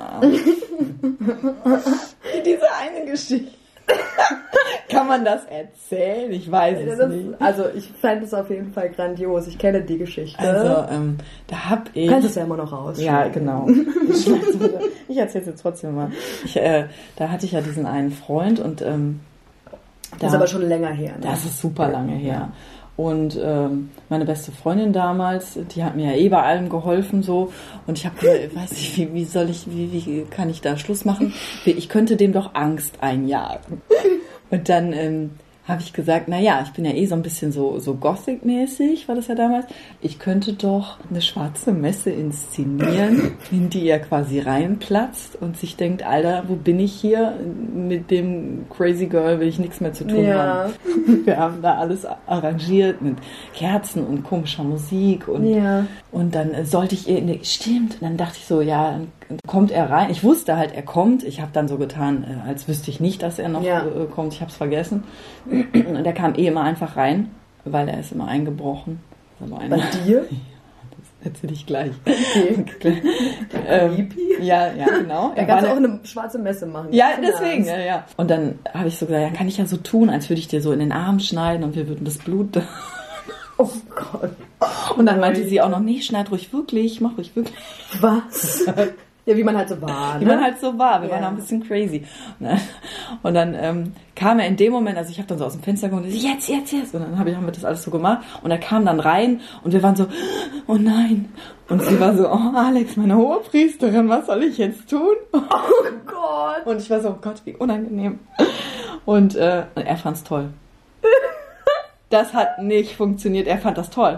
Diese eine Geschichte. Kann man das erzählen? Ich weiß es nicht. Also ich fand es auf jeden Fall grandios. Ich kenne die Geschichte. Also da habe ich... Kannst es ja immer noch raus. Ja, genau. Ich erzähle es jetzt trotzdem mal. Da hatte ich ja diesen einen Freund und... das ist aber schon länger her. Ne? Das ist super lange her. Ja. Und meine beste Freundin damals, die hat mir ja bei allem geholfen so. Und ich habe gesagt, weiß nicht, wie kann ich da Schluss machen? Ich könnte dem doch Angst einjagen. Und dann habe ich gesagt, naja, ich bin ja so ein bisschen so Gothic-mäßig, war das ja damals. Ich könnte doch eine schwarze Messe inszenieren, in die er quasi reinplatzt und sich denkt, Alter, wo bin ich hier? Mit dem Crazy Girl will ich nichts mehr zu tun haben. Wir haben da alles arrangiert mit Kerzen und komischer Musik und dann sollte ich stimmt, und dann dachte ich so, ja, dann kommt er rein. Ich wusste halt, er kommt. Ich habe dann so getan, als wüsste ich nicht, dass er noch kommt. Ich habe es vergessen. Und er kam immer einfach rein, weil er ist immer eingebrochen. Bei dir? Das erzähle ich gleich. Okay. Ja, genau. Er kann auch eine schwarze Messe machen. Ja, deswegen, ja. Und dann habe ich so gesagt, ja, kann ich ja so tun, als würde ich dir so in den Arm schneiden und wir würden das Blut... Oh Gott. Und dann meinte sie auch noch, nee, schneid ruhig wirklich, mach ruhig wirklich. Was? Ja, wie man halt so war. Wie man halt so war. Wir waren auch ein bisschen crazy. Und dann kam er in dem Moment, also ich habe dann so aus dem Fenster geguckt und jetzt. Und dann haben wir das alles so gemacht. Und er kam dann rein und wir waren so, oh nein. Und sie war so, oh Alex, meine Hohepriesterin, was soll ich jetzt tun? Oh Gott. Und ich war so, oh Gott, wie unangenehm. Und er fand's toll. Das hat nicht funktioniert. Er fand das toll.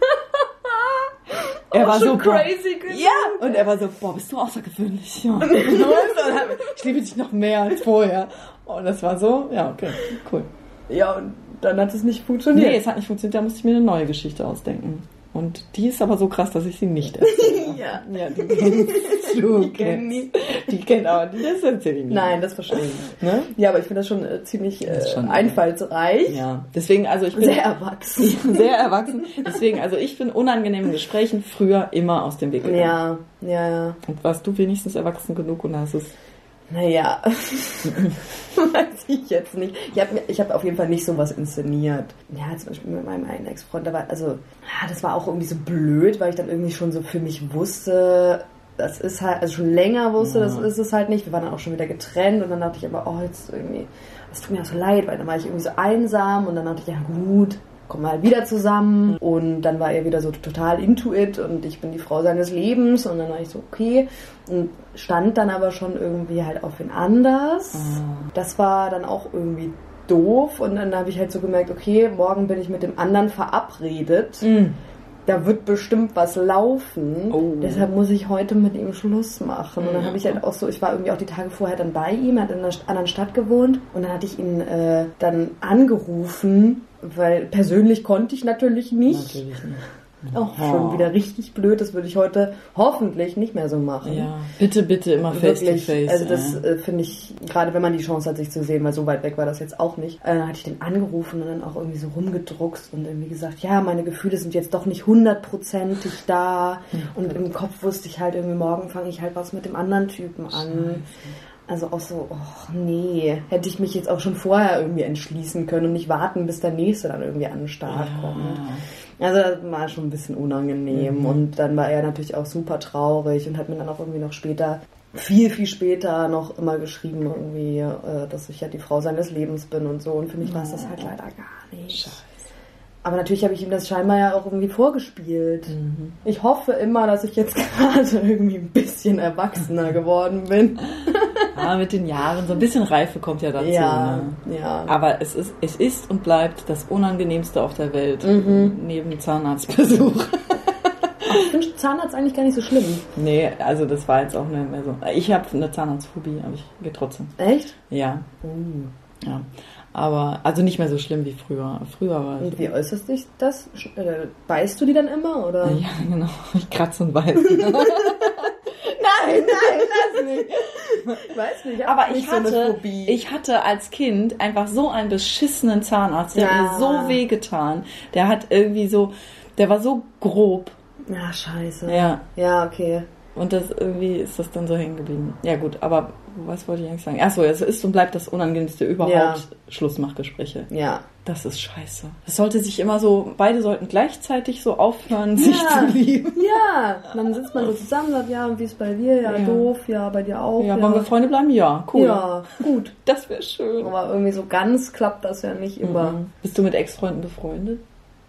Er war so crazy. Ja, und er war so, boah, bist du außergewöhnlich. Ja. Ich liebe dich noch mehr als vorher. Und das war so, ja, okay, cool. Ja, und dann hat es nicht funktioniert. Nee, es hat nicht funktioniert. Da musste ich mir eine neue Geschichte ausdenken. Und die ist aber so krass, dass ich sie nicht erzähle. Ja, die kennst du. Die kennt aber die, das erzähle ich nicht. Nein, das verstehe ich. Ne? Ja, aber ich finde das schon ziemlich einfallsreich. Ja, deswegen, also ich bin... Sehr erwachsen. Sehr erwachsen. Deswegen, also ich bin unangenehmen Gesprächen früher immer aus dem Weg gegangen. Ja. Und warst du wenigstens erwachsen genug und hast es... Naja, weiß ich jetzt nicht. Ich hab auf jeden Fall nicht sowas inszeniert. Ja, zum Beispiel mit meinem einen Ex-Freund, das war auch irgendwie so blöd, weil ich dann irgendwie schon so für mich wusste, das ist halt, also schon länger wusste, das ist es halt nicht. Wir waren dann auch schon wieder getrennt und dann dachte ich aber, jetzt irgendwie, das tut mir auch so leid, weil dann war ich irgendwie so einsam und dann dachte ich, ja gut, kommen wir halt wieder zusammen und dann war er wieder so total into it und ich bin die Frau seines Lebens und dann war ich so, okay, und stand dann aber schon irgendwie halt auf wen anders. Das war dann auch irgendwie doof und dann habe ich halt so gemerkt, okay, morgen bin ich mit dem anderen verabredet. Da wird bestimmt was laufen. Deshalb muss ich heute mit ihm Schluss machen. Und dann habe ich halt auch so, ich war irgendwie auch die Tage vorher dann bei ihm, er hat in einer anderen Stadt gewohnt und dann hatte ich ihn dann angerufen, weil persönlich konnte ich natürlich nicht. Schon wieder richtig blöd. Das würde ich heute hoffentlich nicht mehr so machen. Ja, bitte immer face-to-face. Also das finde ich, gerade wenn man die Chance hat, sich zu sehen, weil so weit weg war das jetzt auch nicht, hatte ich den angerufen und dann auch irgendwie so rumgedruckst und irgendwie gesagt, ja, meine Gefühle sind jetzt doch nicht 100%ig da. Und im Kopf wusste ich halt irgendwie, morgen fange ich halt was mit dem anderen Typen an. Also auch so, nee, hätte ich mich jetzt auch schon vorher irgendwie entschließen können und nicht warten, bis der Nächste dann irgendwie an den Start kommt. Also das war schon ein bisschen unangenehm und dann war er natürlich auch super traurig und hat mir dann auch irgendwie noch später, viel später noch immer geschrieben irgendwie, dass ich ja die Frau seines Lebens bin und so, und für mich war es das halt leider gar nicht. Scheiße. Aber natürlich habe ich ihm das scheinbar ja auch irgendwie vorgespielt. Ich hoffe immer, dass ich jetzt gerade irgendwie ein bisschen erwachsener geworden bin. Mit den Jahren, so ein bisschen Reife kommt ja dazu. Ja. Aber es ist und bleibt das Unangenehmste auf der Welt, neben Zahnarztbesuch. Ich finde Zahnarzt eigentlich gar nicht so schlimm. Nee, also das war jetzt auch nicht mehr so. Ich habe eine Zahnarztphobie, aber ich gehe trotzdem. Echt? Ja. Ja. Aber, also nicht mehr so schlimm wie früher. Früher war Und wie äußert sich das? Beißt du die dann immer, oder? Ja, genau. Ich kratze und beiße. Nein, das nicht. Ich weiß nicht, aber ich hatte als Kind einfach so einen beschissenen Zahnarzt, der hat mir so wehgetan. Der hat irgendwie so, der war so grob. Ja, scheiße. Ja, okay. Und das irgendwie ist das dann so hängen geblieben. Ja gut, aber was wollte ich eigentlich sagen? Achso, es ist und bleibt das Unangenehmste überhaupt, Schlussmachgespräche. Ja. Das ist scheiße. Es sollte sich immer so, beide sollten gleichzeitig so aufhören, sich zu lieben. Ja, dann sitzt man so zusammen und sagt, ja, und wie ist bei dir? Ja, doof, ja, bei dir auch. Ja, wollen wir Freunde bleiben? Ja, cool. Ja, gut. Das wäre schön. Aber irgendwie so ganz klappt das ja nicht immer. Bist du mit Ex-Freunden befreundet?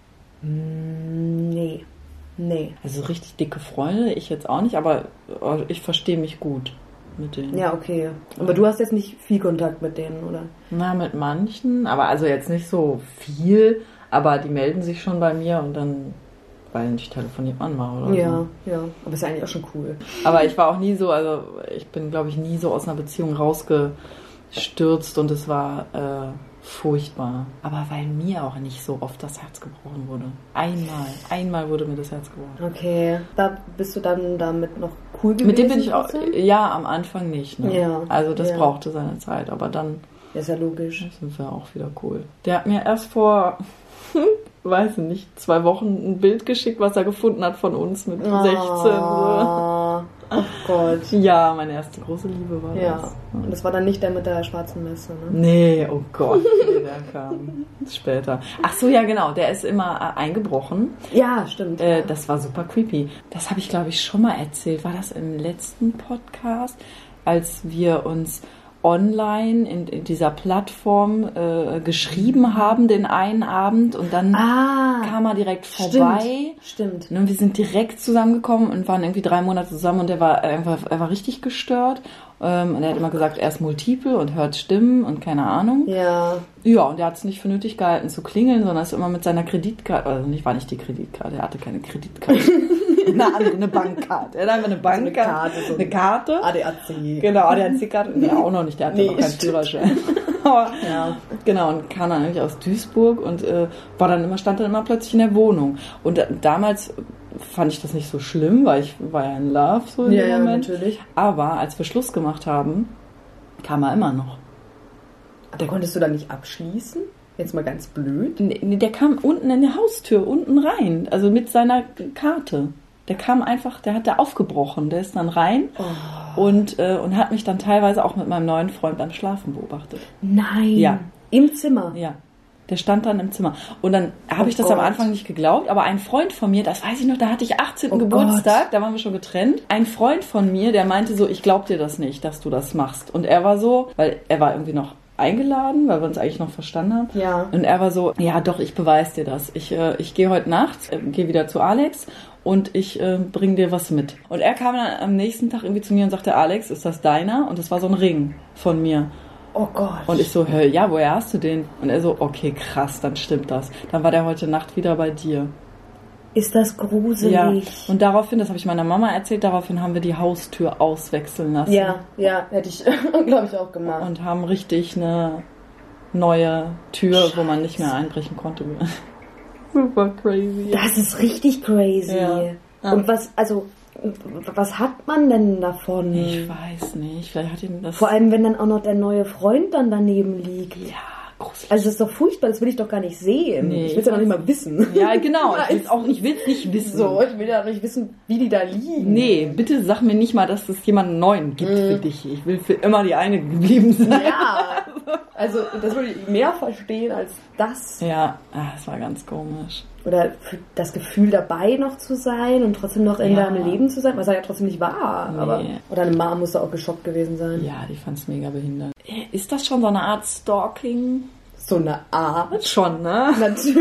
Nee. Also richtig dicke Freunde, ich jetzt auch nicht, aber ich verstehe mich gut mit denen. Ja, okay. Aber du hast jetzt nicht viel Kontakt mit denen, oder? Na, mit manchen, aber also jetzt nicht so viel, aber die melden sich schon bei mir und dann, weil nicht telefoniert man mal oder so. Ja, aber ist ja eigentlich auch schon cool. Aber ich war auch nie so, also ich bin, glaube ich, nie so aus einer Beziehung rausgestürzt und es war furchtbar. Aber weil mir auch nicht so oft das Herz gebrochen wurde. Einmal wurde mir das Herz gebrochen. Okay. Da bist du dann damit noch cool gewesen? Mit dem bin ich auch, ja, am Anfang nicht. Ne? Ja. Also das brauchte seine Zeit, aber dann ist ja logisch. Sind wir auch wieder cool. Der hat mir erst vor, weiß nicht, 2 Wochen ein Bild geschickt, was er gefunden hat von uns mit 16. Oh Gott. Ja, meine erste große Liebe war das. Ja, und das war dann nicht der mit der schwarzen Messe, ne? Nee, oh Gott, der kam später. Ach so, ja genau, der ist immer eingebrochen. Ja, stimmt. Das war super creepy. Das habe ich, glaube ich, schon mal erzählt. War das im letzten Podcast, als wir uns online in dieser Plattform geschrieben haben den einen Abend und dann kam er direkt vorbei. Stimmt. Und wir sind direkt zusammengekommen und waren irgendwie 3 Monate zusammen und er war richtig gestört. Und er hat immer gesagt, er ist multiple und hört Stimmen und keine Ahnung. Ja. Ja, und er hat es nicht für nötig gehalten zu klingeln, sondern ist immer mit seiner Kreditkarte, also war nicht die Kreditkarte, er hatte keine Kreditkarte. eine Bankkarte. Er hat einfach eine Bankkarte. Eine Karte. ADAC. Genau, ADAC-Karte. Nee, auch noch nicht, der hatte noch keinen Führerschein. Aber, genau, und kam dann nämlich aus Duisburg und stand dann immer plötzlich in der Wohnung. Und damals fand ich das nicht so schlimm, weil ich war ja in Love so in dem Moment. Natürlich. Aber als wir Schluss gemacht haben, kam er immer noch. Da konntest du dann nicht abschließen? Jetzt mal ganz blöd. Nee, der kam unten in die Haustür, unten rein, also mit seiner Karte. Der kam einfach, der hat da aufgebrochen, der ist dann rein und hat mich dann teilweise auch mit meinem neuen Freund beim Schlafen beobachtet. Nein. Ja. Im Zimmer? Ja. Der stand dann im Zimmer. Und dann habe ich das am Anfang nicht geglaubt, aber ein Freund von mir, das weiß ich noch, da hatte ich 18. Geburtstag, da waren wir schon getrennt. Ein Freund von mir, der meinte so, ich glaub dir das nicht, dass du das machst. Und er war so, weil er war irgendwie noch eingeladen, weil wir uns eigentlich noch verstanden haben. Ja. Und er war so, ja doch, ich beweise dir das. Ich gehe heute Nacht, gehe wieder zu Alex und ich bring dir was mit. Und er kam dann am nächsten Tag irgendwie zu mir und sagte, Alex, ist das deiner? Und das war so ein Ring von mir. Oh Gott. Und ich so, ja, woher hast du den? Und er so, okay, krass, dann stimmt das. Dann war der heute Nacht wieder bei dir. Ist das gruselig? Ja, und daraufhin, das habe ich meiner Mama erzählt, daraufhin haben wir die Haustür auswechseln lassen. Ja, hätte ich, glaube ich, auch gemacht. Und haben richtig eine neue Tür, wo man nicht mehr einbrechen konnte. super crazy. Das ist richtig crazy. Ja. Und was hat man denn davon? Ich weiß nicht. Vielleicht hat ihn das... Vor allem, wenn dann auch noch der neue Freund dann daneben liegt. Ja, gruselig. Also das ist doch furchtbar, das will ich doch gar nicht sehen. Nee, ich will es ja noch nicht mal wissen. Ja, genau. Ich will es nicht wissen. So, ich will ja nicht wissen, wie die da liegen. Nee, bitte sag mir nicht mal, dass es jemanden neuen gibt für dich. Ich will für immer die eine geblieben sein. Ja, also das würde ich mehr verstehen als das. Ja, das war ganz komisch. Oder das Gefühl dabei noch zu sein und trotzdem noch in deinem Leben zu sein, was er ja trotzdem nicht war. Nee. Aber, oder eine Mama muss da auch geschockt gewesen sein. Ja, die fand es mega behindert. Ist das schon so eine Art Stalking? So eine Art? Schon, ne? Natürlich.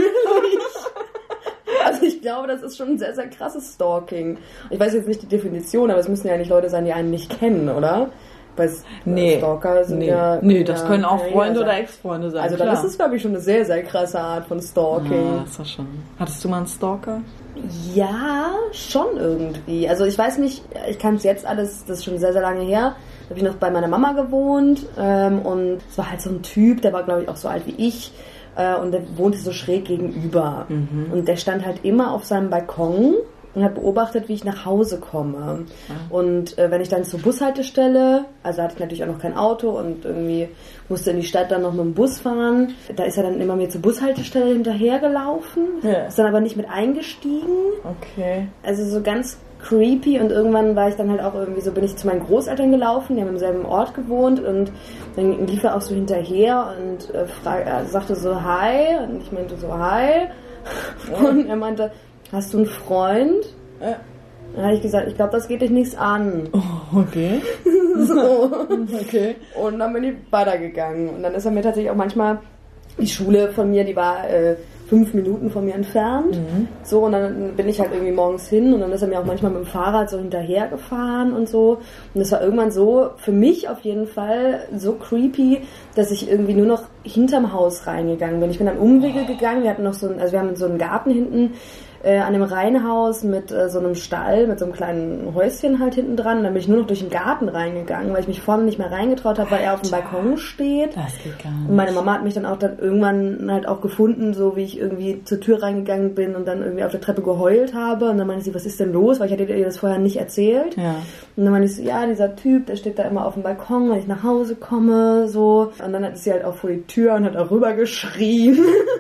Also ich glaube, das ist schon ein sehr, sehr krasses Stalking. Ich weiß jetzt nicht die Definition, aber es müssen ja nicht Leute sein, die einen nicht kennen, oder? Weil Stalker sind ja... Nee, das können auch Freunde oder Ex-Freunde sein. Also dann ist es, glaube ich, schon eine sehr, sehr krasse Art von Stalking. Ja, das war schon... Hattest du mal einen Stalker? Ja, schon irgendwie. Also ich weiß nicht, ich kann es jetzt alles, das ist schon sehr, sehr lange her. Da habe ich noch bei meiner Mama gewohnt und es war halt so ein Typ, der war, glaube ich, auch so alt wie ich. Und der wohnte so schräg gegenüber. Mhm. Und der stand halt immer auf seinem Balkon und hat beobachtet, wie ich nach Hause komme. Und wenn ich dann zur Bushaltestelle, also hatte ich natürlich auch noch kein Auto und irgendwie musste in die Stadt dann noch mit dem Bus fahren, da ist er dann immer mir zur Bushaltestelle hinterhergelaufen, ist dann aber nicht mit eingestiegen. Okay. Also so ganz creepy und irgendwann war ich dann halt auch irgendwie so, bin ich zu meinen Großeltern gelaufen, die haben im selben Ort gewohnt und dann lief er auch so hinterher und sagte so hi und ich meinte so hi und er meinte, hast du einen Freund? Dann habe ich gesagt, ich glaube, das geht dich nichts an. Oh, okay. So. Okay. Und dann bin ich weitergegangen und dann ist er mir tatsächlich auch manchmal, die Schule von mir, die war 5 Minuten von mir entfernt. Mhm. So, und dann bin ich halt irgendwie morgens hin und dann ist er mir auch manchmal mit dem Fahrrad so hinterher gefahren und so. Und das war irgendwann so, für mich auf jeden Fall, so creepy, dass ich irgendwie nur noch hinterm Haus reingegangen bin. Ich bin dann Umwege gegangen, wir hatten noch so wir haben so einen Garten hinten an dem Reihenhaus mit so einem Stall, mit so einem kleinen Häuschen halt hinten dran. Und dann bin ich nur noch durch den Garten reingegangen, weil ich mich vorne nicht mehr reingetraut habe, weil er auf dem Balkon steht. Das geht gar nicht. Und meine Mama hat mich dann auch irgendwann halt auch gefunden, so wie ich irgendwie zur Tür reingegangen bin und dann irgendwie auf der Treppe geheult habe. Und dann meinte sie, was ist denn los? Weil ich hatte ihr das vorher nicht erzählt. Ja. Und dann meinte ich so, ja, dieser Typ, der steht da immer auf dem Balkon, wenn ich nach Hause komme, so. Und dann hat sie halt auch vor die Tür und hat auch rüber geschrien.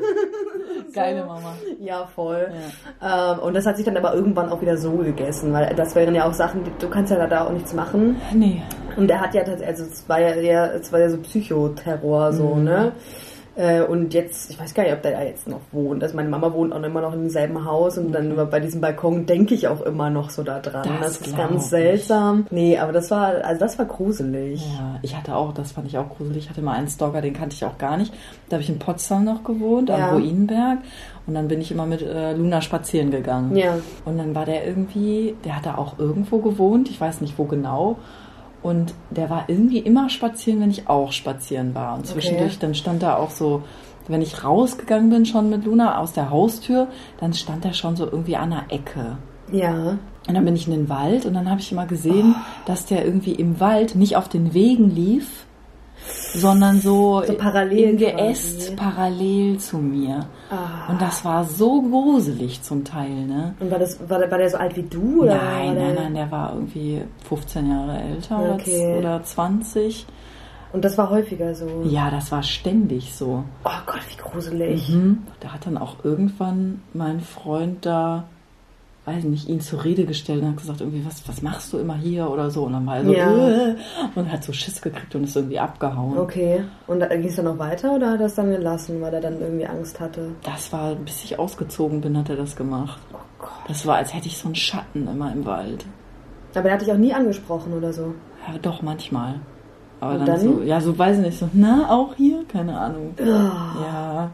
Geile Mama. Ja, voll. Ja. Und das hat sich dann aber irgendwann auch wieder so gegessen, weil das wären ja auch Sachen, du kannst ja da auch nichts machen. Nee. Und er hat ja tatsächlich, also es war ja so Psychoterror, so, ne? Und jetzt, ich weiß gar nicht, ob der da jetzt noch wohnt. Also meine Mama wohnt auch immer noch in demselben Haus und dann bei diesem Balkon denke ich auch immer noch so da dran. Das ist ganz seltsam. Nee, aber das war gruselig. Ja, das fand ich auch gruselig. Ich hatte mal einen Stalker, den kannte ich auch gar nicht. Da habe ich in Potsdam noch gewohnt, am Ruinenberg. Und dann bin ich immer mit Luna spazieren gegangen. Ja. Und dann war der hat da auch irgendwo gewohnt, ich weiß nicht wo genau. Und der war irgendwie immer spazieren, wenn ich auch spazieren war. Und zwischendurch, dann stand da auch so, wenn ich rausgegangen bin schon mit Luna aus der Haustür, dann stand er schon so irgendwie an der Ecke. Ja. Und dann bin ich in den Wald und dann habe ich immer gesehen, dass der irgendwie im Wald nicht auf den Wegen lief, sondern so parallel im Geäst parallel zu mir. Ah. Und das war so gruselig zum Teil, ne? Und war der so alt wie du? Oder Nein, der war irgendwie 15 Jahre älter oder 20. Und das war häufiger so? Ja, das war ständig so. Oh Gott, wie gruselig. Mhm. Da hat dann auch irgendwann mein Freund da, weiß nicht, ihn zur Rede gestellt und hat gesagt, irgendwie, was machst du immer hier oder so? Und dann war er so, und hat so Schiss gekriegt und ist irgendwie abgehauen. Okay. Und ging es dann noch weiter oder hat er es dann gelassen, weil er dann irgendwie Angst hatte? Das war, bis ich ausgezogen bin, hat er das gemacht. Oh Gott. Das war, als hätte ich so einen Schatten immer im Wald. Aber er hat dich auch nie angesprochen oder so? Ja, doch, manchmal. Aber und dann so, so weiß ich nicht, so, na, auch hier? Keine Ahnung. Oh. Ja.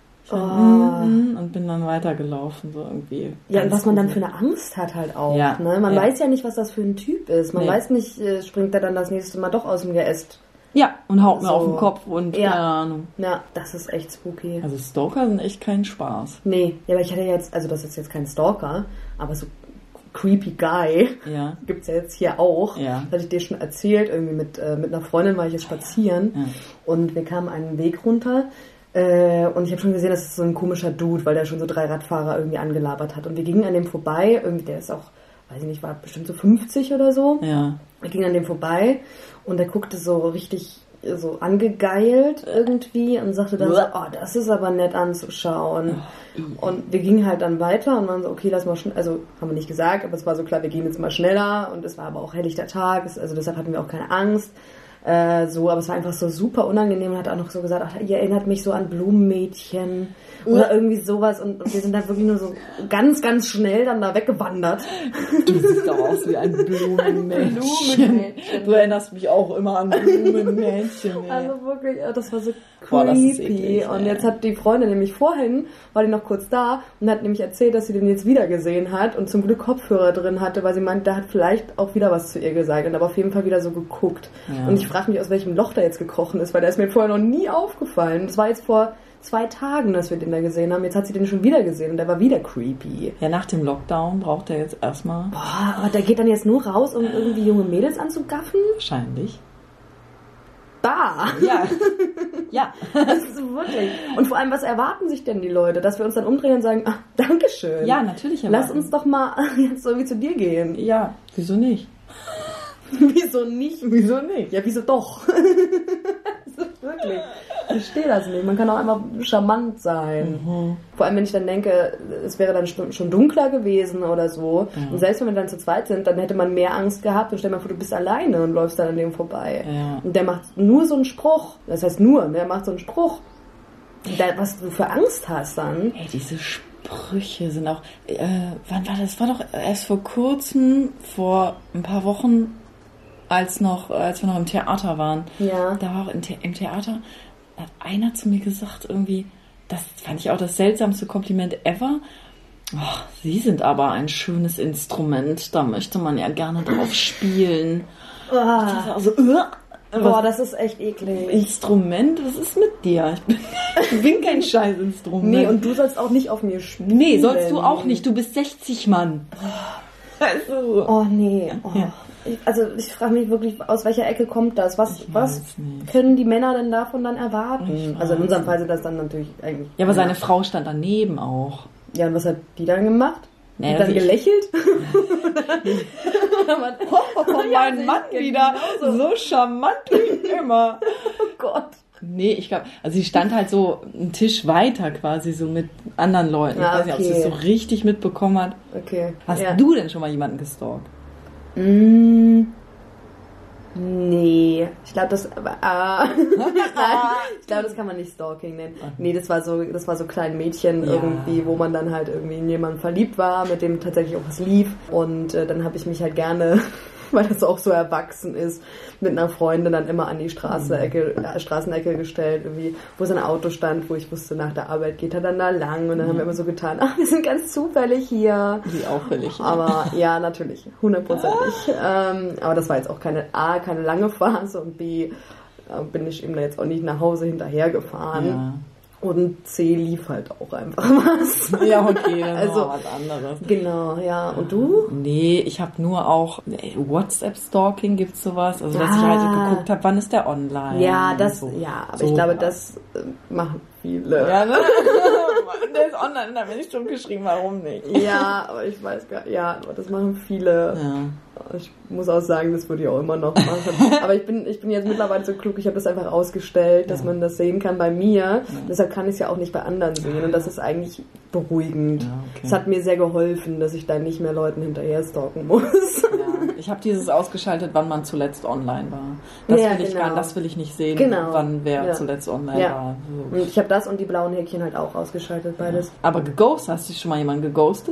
Und bin dann weitergelaufen, so irgendwie. Ja, und was man dann für eine Angst hat halt auch. Ja. Ne? Man weiß ja nicht, was das für ein Typ ist. Man weiß nicht, springt er dann das nächste Mal doch aus dem Geäst. Ja, und haut mir auf den Kopf und keine Ahnung. Ja, das ist echt spooky. Also Stalker sind echt kein Spaß. Nee, ja, aber ich hatte jetzt, also das ist jetzt kein Stalker, aber so Creepy Guy gibt's ja jetzt hier auch. Ja. Das hatte ich dir schon erzählt, irgendwie mit einer Freundin war ich jetzt spazieren und wir kamen einen Weg runter Und ich habe schon gesehen, das ist so ein komischer Dude, weil der schon so 3 Radfahrer irgendwie angelabert hat. Und wir gingen an dem vorbei, irgendwie, der ist auch, weiß ich nicht, war bestimmt so 50 oder so. Ja. Wir gingen an dem vorbei und der guckte so richtig so angegeilt irgendwie und sagte dann so, das ist aber nett anzuschauen. Und wir gingen halt dann weiter und waren so, okay, lass mal also haben wir nicht gesagt, aber es war so klar, wir gehen jetzt mal schneller und es war aber auch helllichter Tag, also deshalb hatten wir auch keine Angst. Aber es war einfach so super unangenehm und hat auch noch so gesagt, ihr erinnert mich so an Blumenmädchen oder irgendwie sowas und wir sind da wirklich nur so ganz, ganz schnell dann da weggewandert. Du siehst doch aus wie ein Blumenmädchen. Du erinnerst mich auch immer an Blumenmädchen. Also wirklich, das war so creepy. Das ist eklig, und jetzt hat die Freundin nämlich vorhin, war die noch kurz da und hat nämlich erzählt, dass sie den jetzt wieder gesehen hat und zum Glück Kopfhörer drin hatte, weil sie meint, da hat vielleicht auch wieder was zu ihr gesagt und aber auf jeden Fall wieder so geguckt. Ja. Und ich frage mich, aus welchem Loch der jetzt gekrochen ist, weil der ist mir vorher noch nie aufgefallen. Das war jetzt vor 2 Tagen, dass wir den da gesehen haben. Jetzt hat sie den schon wieder gesehen und der war wieder creepy. Ja, nach dem Lockdown braucht er jetzt erstmal... Aber der geht dann jetzt nur raus, um irgendwie junge Mädels anzugaffen? Wahrscheinlich. Bah! Ja. Ja. Das ist wirklich. Und vor allem, was erwarten sich denn die Leute? Dass wir uns dann umdrehen und sagen, Dankeschön. Ja, natürlich. Lass uns doch mal jetzt so wie zu dir gehen. Ja, wieso nicht? Wieso nicht? Wieso nicht? Ja, wieso doch? Wirklich. Ich verstehe das nicht. Man kann auch einfach charmant sein. Mhm. Vor allem, wenn ich dann denke, es wäre dann schon dunkler gewesen oder so. Ja. Und selbst wenn wir dann zu zweit sind, dann hätte man mehr Angst gehabt. Und stell dir mal vor, du bist alleine und läufst dann an dem vorbei. Ja. Und der macht nur so einen Spruch. Das heißt der macht so einen Spruch. Was du für Angst hast dann. Ey, diese Sprüche sind auch... wann war das? Das war doch erst vor kurzem, vor ein paar Wochen... Als wir noch im Theater waren. Ja. Da war auch im Theater, da hat einer zu mir gesagt, irgendwie, das fand ich auch das seltsamste Kompliment ever. Oh, Sie sind aber ein schönes Instrument, da möchte man ja gerne drauf spielen. Das ist echt eklig. Instrument? Was ist mit dir? Ich bin kein Scheißinstrument. Nee, und du sollst auch nicht auf mir spielen. Nee, sollst du auch nicht. Du bist 60 Mann. Also. Oh nee. Oh. Ja. Ich frage mich wirklich, aus welcher Ecke kommt das? Was können die Männer denn davon dann erwarten? Also in unserem Fall sind das dann natürlich eigentlich... Ja, aber seine Frau stand daneben auch. Ja, und was hat die dann gemacht? Naja, dann gelächelt? Mein Mann wieder so charmant wie immer. Oh Gott. Nee, ich glaube, also sie stand halt so einen Tisch weiter quasi, so mit anderen Leuten. Ich weiß nicht, ob sie es so richtig mitbekommen hat. Okay. Hast du denn schon mal jemanden gestalkt? Nee, ich glaube, das kann man nicht Stalking nennen. Okay. Nee, das war so klein Mädchen irgendwie, wo man dann halt irgendwie in jemanden verliebt war, mit dem tatsächlich auch was lief. Und dann habe ich mich halt gerne, weil das auch so erwachsen ist, mit einer Freundin dann immer an die Straßenecke gestellt, irgendwie, wo so ein Auto stand, wo ich wusste, nach der Arbeit geht er dann da lang und dann haben wir immer so getan, wir sind ganz zufällig hier. Wie auffällig. Aber ja, natürlich, 100%. Aber das war jetzt auch keine lange Phase und B, bin ich eben da jetzt auch nicht nach Hause hinterhergefahren. Ja. Und C lief halt auch einfach was. Ja, okay, das war was anderes. Genau, ja. Und du? Nee, ich habe nur auch WhatsApp-Stalking, gibt's sowas? Also, dass ich halt geguckt habe, wann ist der online? Ja, aber ich glaube, das machen viele. Ja, ne? Der ist online, da bin ich schon geschrieben, warum nicht? Ja, aber ich weiß gar nicht, aber das machen viele. Ja. Ich muss auch sagen, das würde ich auch immer noch machen. Aber ich bin jetzt mittlerweile so klug, ich habe das einfach ausgestellt, dass man das sehen kann bei mir. Ja. Deshalb kann ich es ja auch nicht bei anderen sehen. Und das ist eigentlich beruhigend. Ja, okay. Es hat mir sehr geholfen, dass ich da nicht mehr Leuten hinterher stalken muss. Ja. Ich habe dieses ausgeschaltet, wann man zuletzt online war. Das will ich nicht sehen, wann wer zuletzt online war. So. Und ich habe das und die blauen Häkchen halt auch ausgeschaltet, beides. Ja. Aber geghostet, hast du schon mal jemanden geghostet?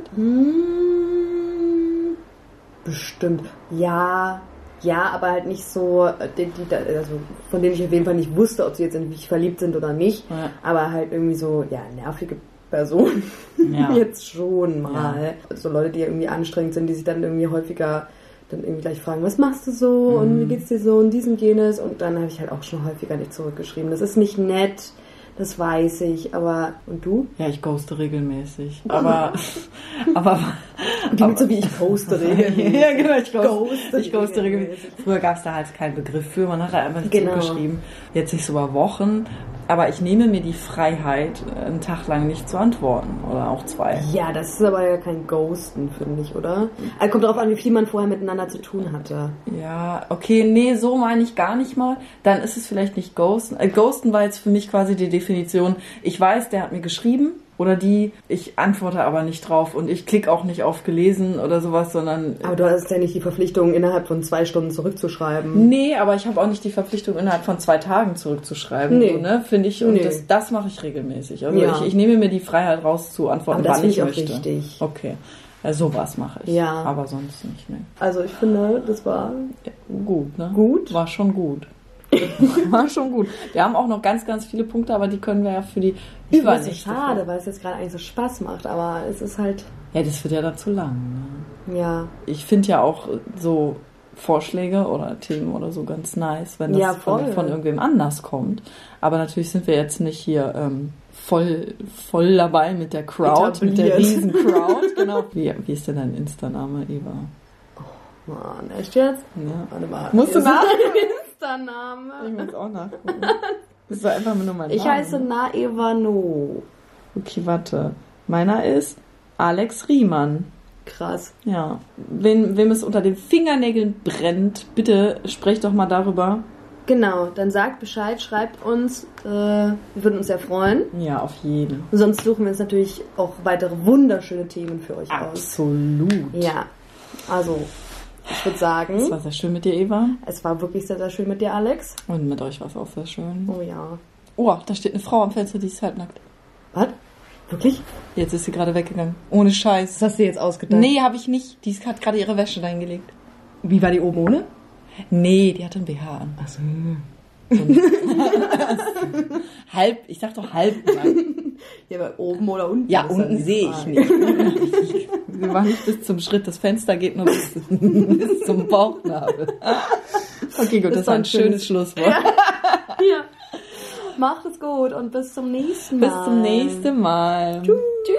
Bestimmt. Ja, aber halt nicht so, also von denen ich auf jeden Fall nicht wusste, ob sie jetzt in mich verliebt sind oder nicht. Ja. Aber halt irgendwie so, nervige Personen. Ja. Jetzt schon mal. Ja. So Leute, die irgendwie anstrengend sind, die sich dann irgendwie häufiger dann irgendwie gleich fragen, was machst du so und wie geht's dir so und dies und jenes. Und dann habe ich halt auch schon häufiger nicht zurückgeschrieben. Das ist nicht nett. Das weiß ich, aber... Und du? Ja, ich ghoste regelmäßig. Aber so wie ich poste regelmäßig. Ja, genau, ich ghoste regelmäßig. Früher gab es da halt keinen Begriff für, man hat da einfach nicht zurückgeschrieben. Jetzt nicht so über Wochen. Aber ich nehme mir die Freiheit, einen Tag lang nicht zu antworten. Oder auch 2. Ja, das ist aber ja kein Ghosten, finde ich, oder? Also kommt darauf an, wie viel man vorher miteinander zu tun hatte. Ja, okay, nee, so meine ich gar nicht mal. Dann ist es vielleicht nicht Ghosten. Ghosten war jetzt für mich quasi die Definition, ich weiß, der hat mir geschrieben. Oder ich antworte aber nicht drauf und ich klicke auch nicht auf gelesen oder sowas, sondern... Aber du hast ja nicht die Verpflichtung, innerhalb von 2 Stunden zurückzuschreiben. Nee, aber ich habe auch nicht die Verpflichtung, innerhalb von 2 Tagen zurückzuschreiben. Nee. So, ne? Finde ich, und das mache ich regelmäßig. Also ich nehme mir die Freiheit raus zu antworten, wann ich möchte. Das finde ich auch richtig. Okay, sowas mache ich. Ja. Aber sonst nicht, ne. Also ich finde, das war... gut, ne? Gut? War schon gut. War schon gut. Wir haben auch noch ganz, ganz viele Punkte, aber die können wir ja für die Übernächte. Das ist schade, weil es jetzt gerade eigentlich so Spaß macht, aber es ist halt... Ja, das wird ja dann zu lang. Ne? Ja. Ich finde ja auch so Vorschläge oder Themen oder so ganz nice, wenn das von irgendwem anders kommt. Aber natürlich sind wir jetzt nicht hier voll dabei mit der Crowd, mit der riesen Crowd. Genau. Wie ist denn dein Insta-Name, Eva? Oh Mann, echt jetzt? Ja. Warte mal. Musst du nachgucken? Insta-Name. Ich muss auch nachgucken. Das ist einfach nur mein Name. Ich heiße Naevano. Okay, warte. Meiner ist Alex Riemann. Krass. Ja. Wem es unter den Fingernägeln brennt, bitte sprecht doch mal darüber. Genau, dann sagt Bescheid, schreibt uns. Wir würden uns sehr freuen. Ja, auf jeden. Sonst suchen wir uns natürlich auch weitere wunderschöne Themen für euch aus. Absolut. Ja, also... Ich würde sagen... Es war sehr schön mit dir, Eva. Es war wirklich sehr, sehr schön mit dir, Alex. Und mit euch war es auch sehr schön. Oh ja. Oh, da steht eine Frau am Fenster, die ist halbnackt. Was? Wirklich? Jetzt ist sie gerade weggegangen. Ohne Scheiß. Das hast du jetzt ausgedacht? Nee, habe ich nicht. Die hat gerade ihre Wäsche reingelegt. Wie, war die oben ohne? Nee, die hatte einen BH an. Ach so. Halb, ich sag doch halbnackt. Ja, aber oben oder unten? Ja, unten sehe ich nicht. Wir machen nicht bis zum Schritt. Das Fenster geht nur bis zum Bauchnabel. Okay, gut, das war ein schönes Schlusswort. Ja. Macht es gut und bis zum nächsten Mal. Bis zum nächsten Mal. Tschüss.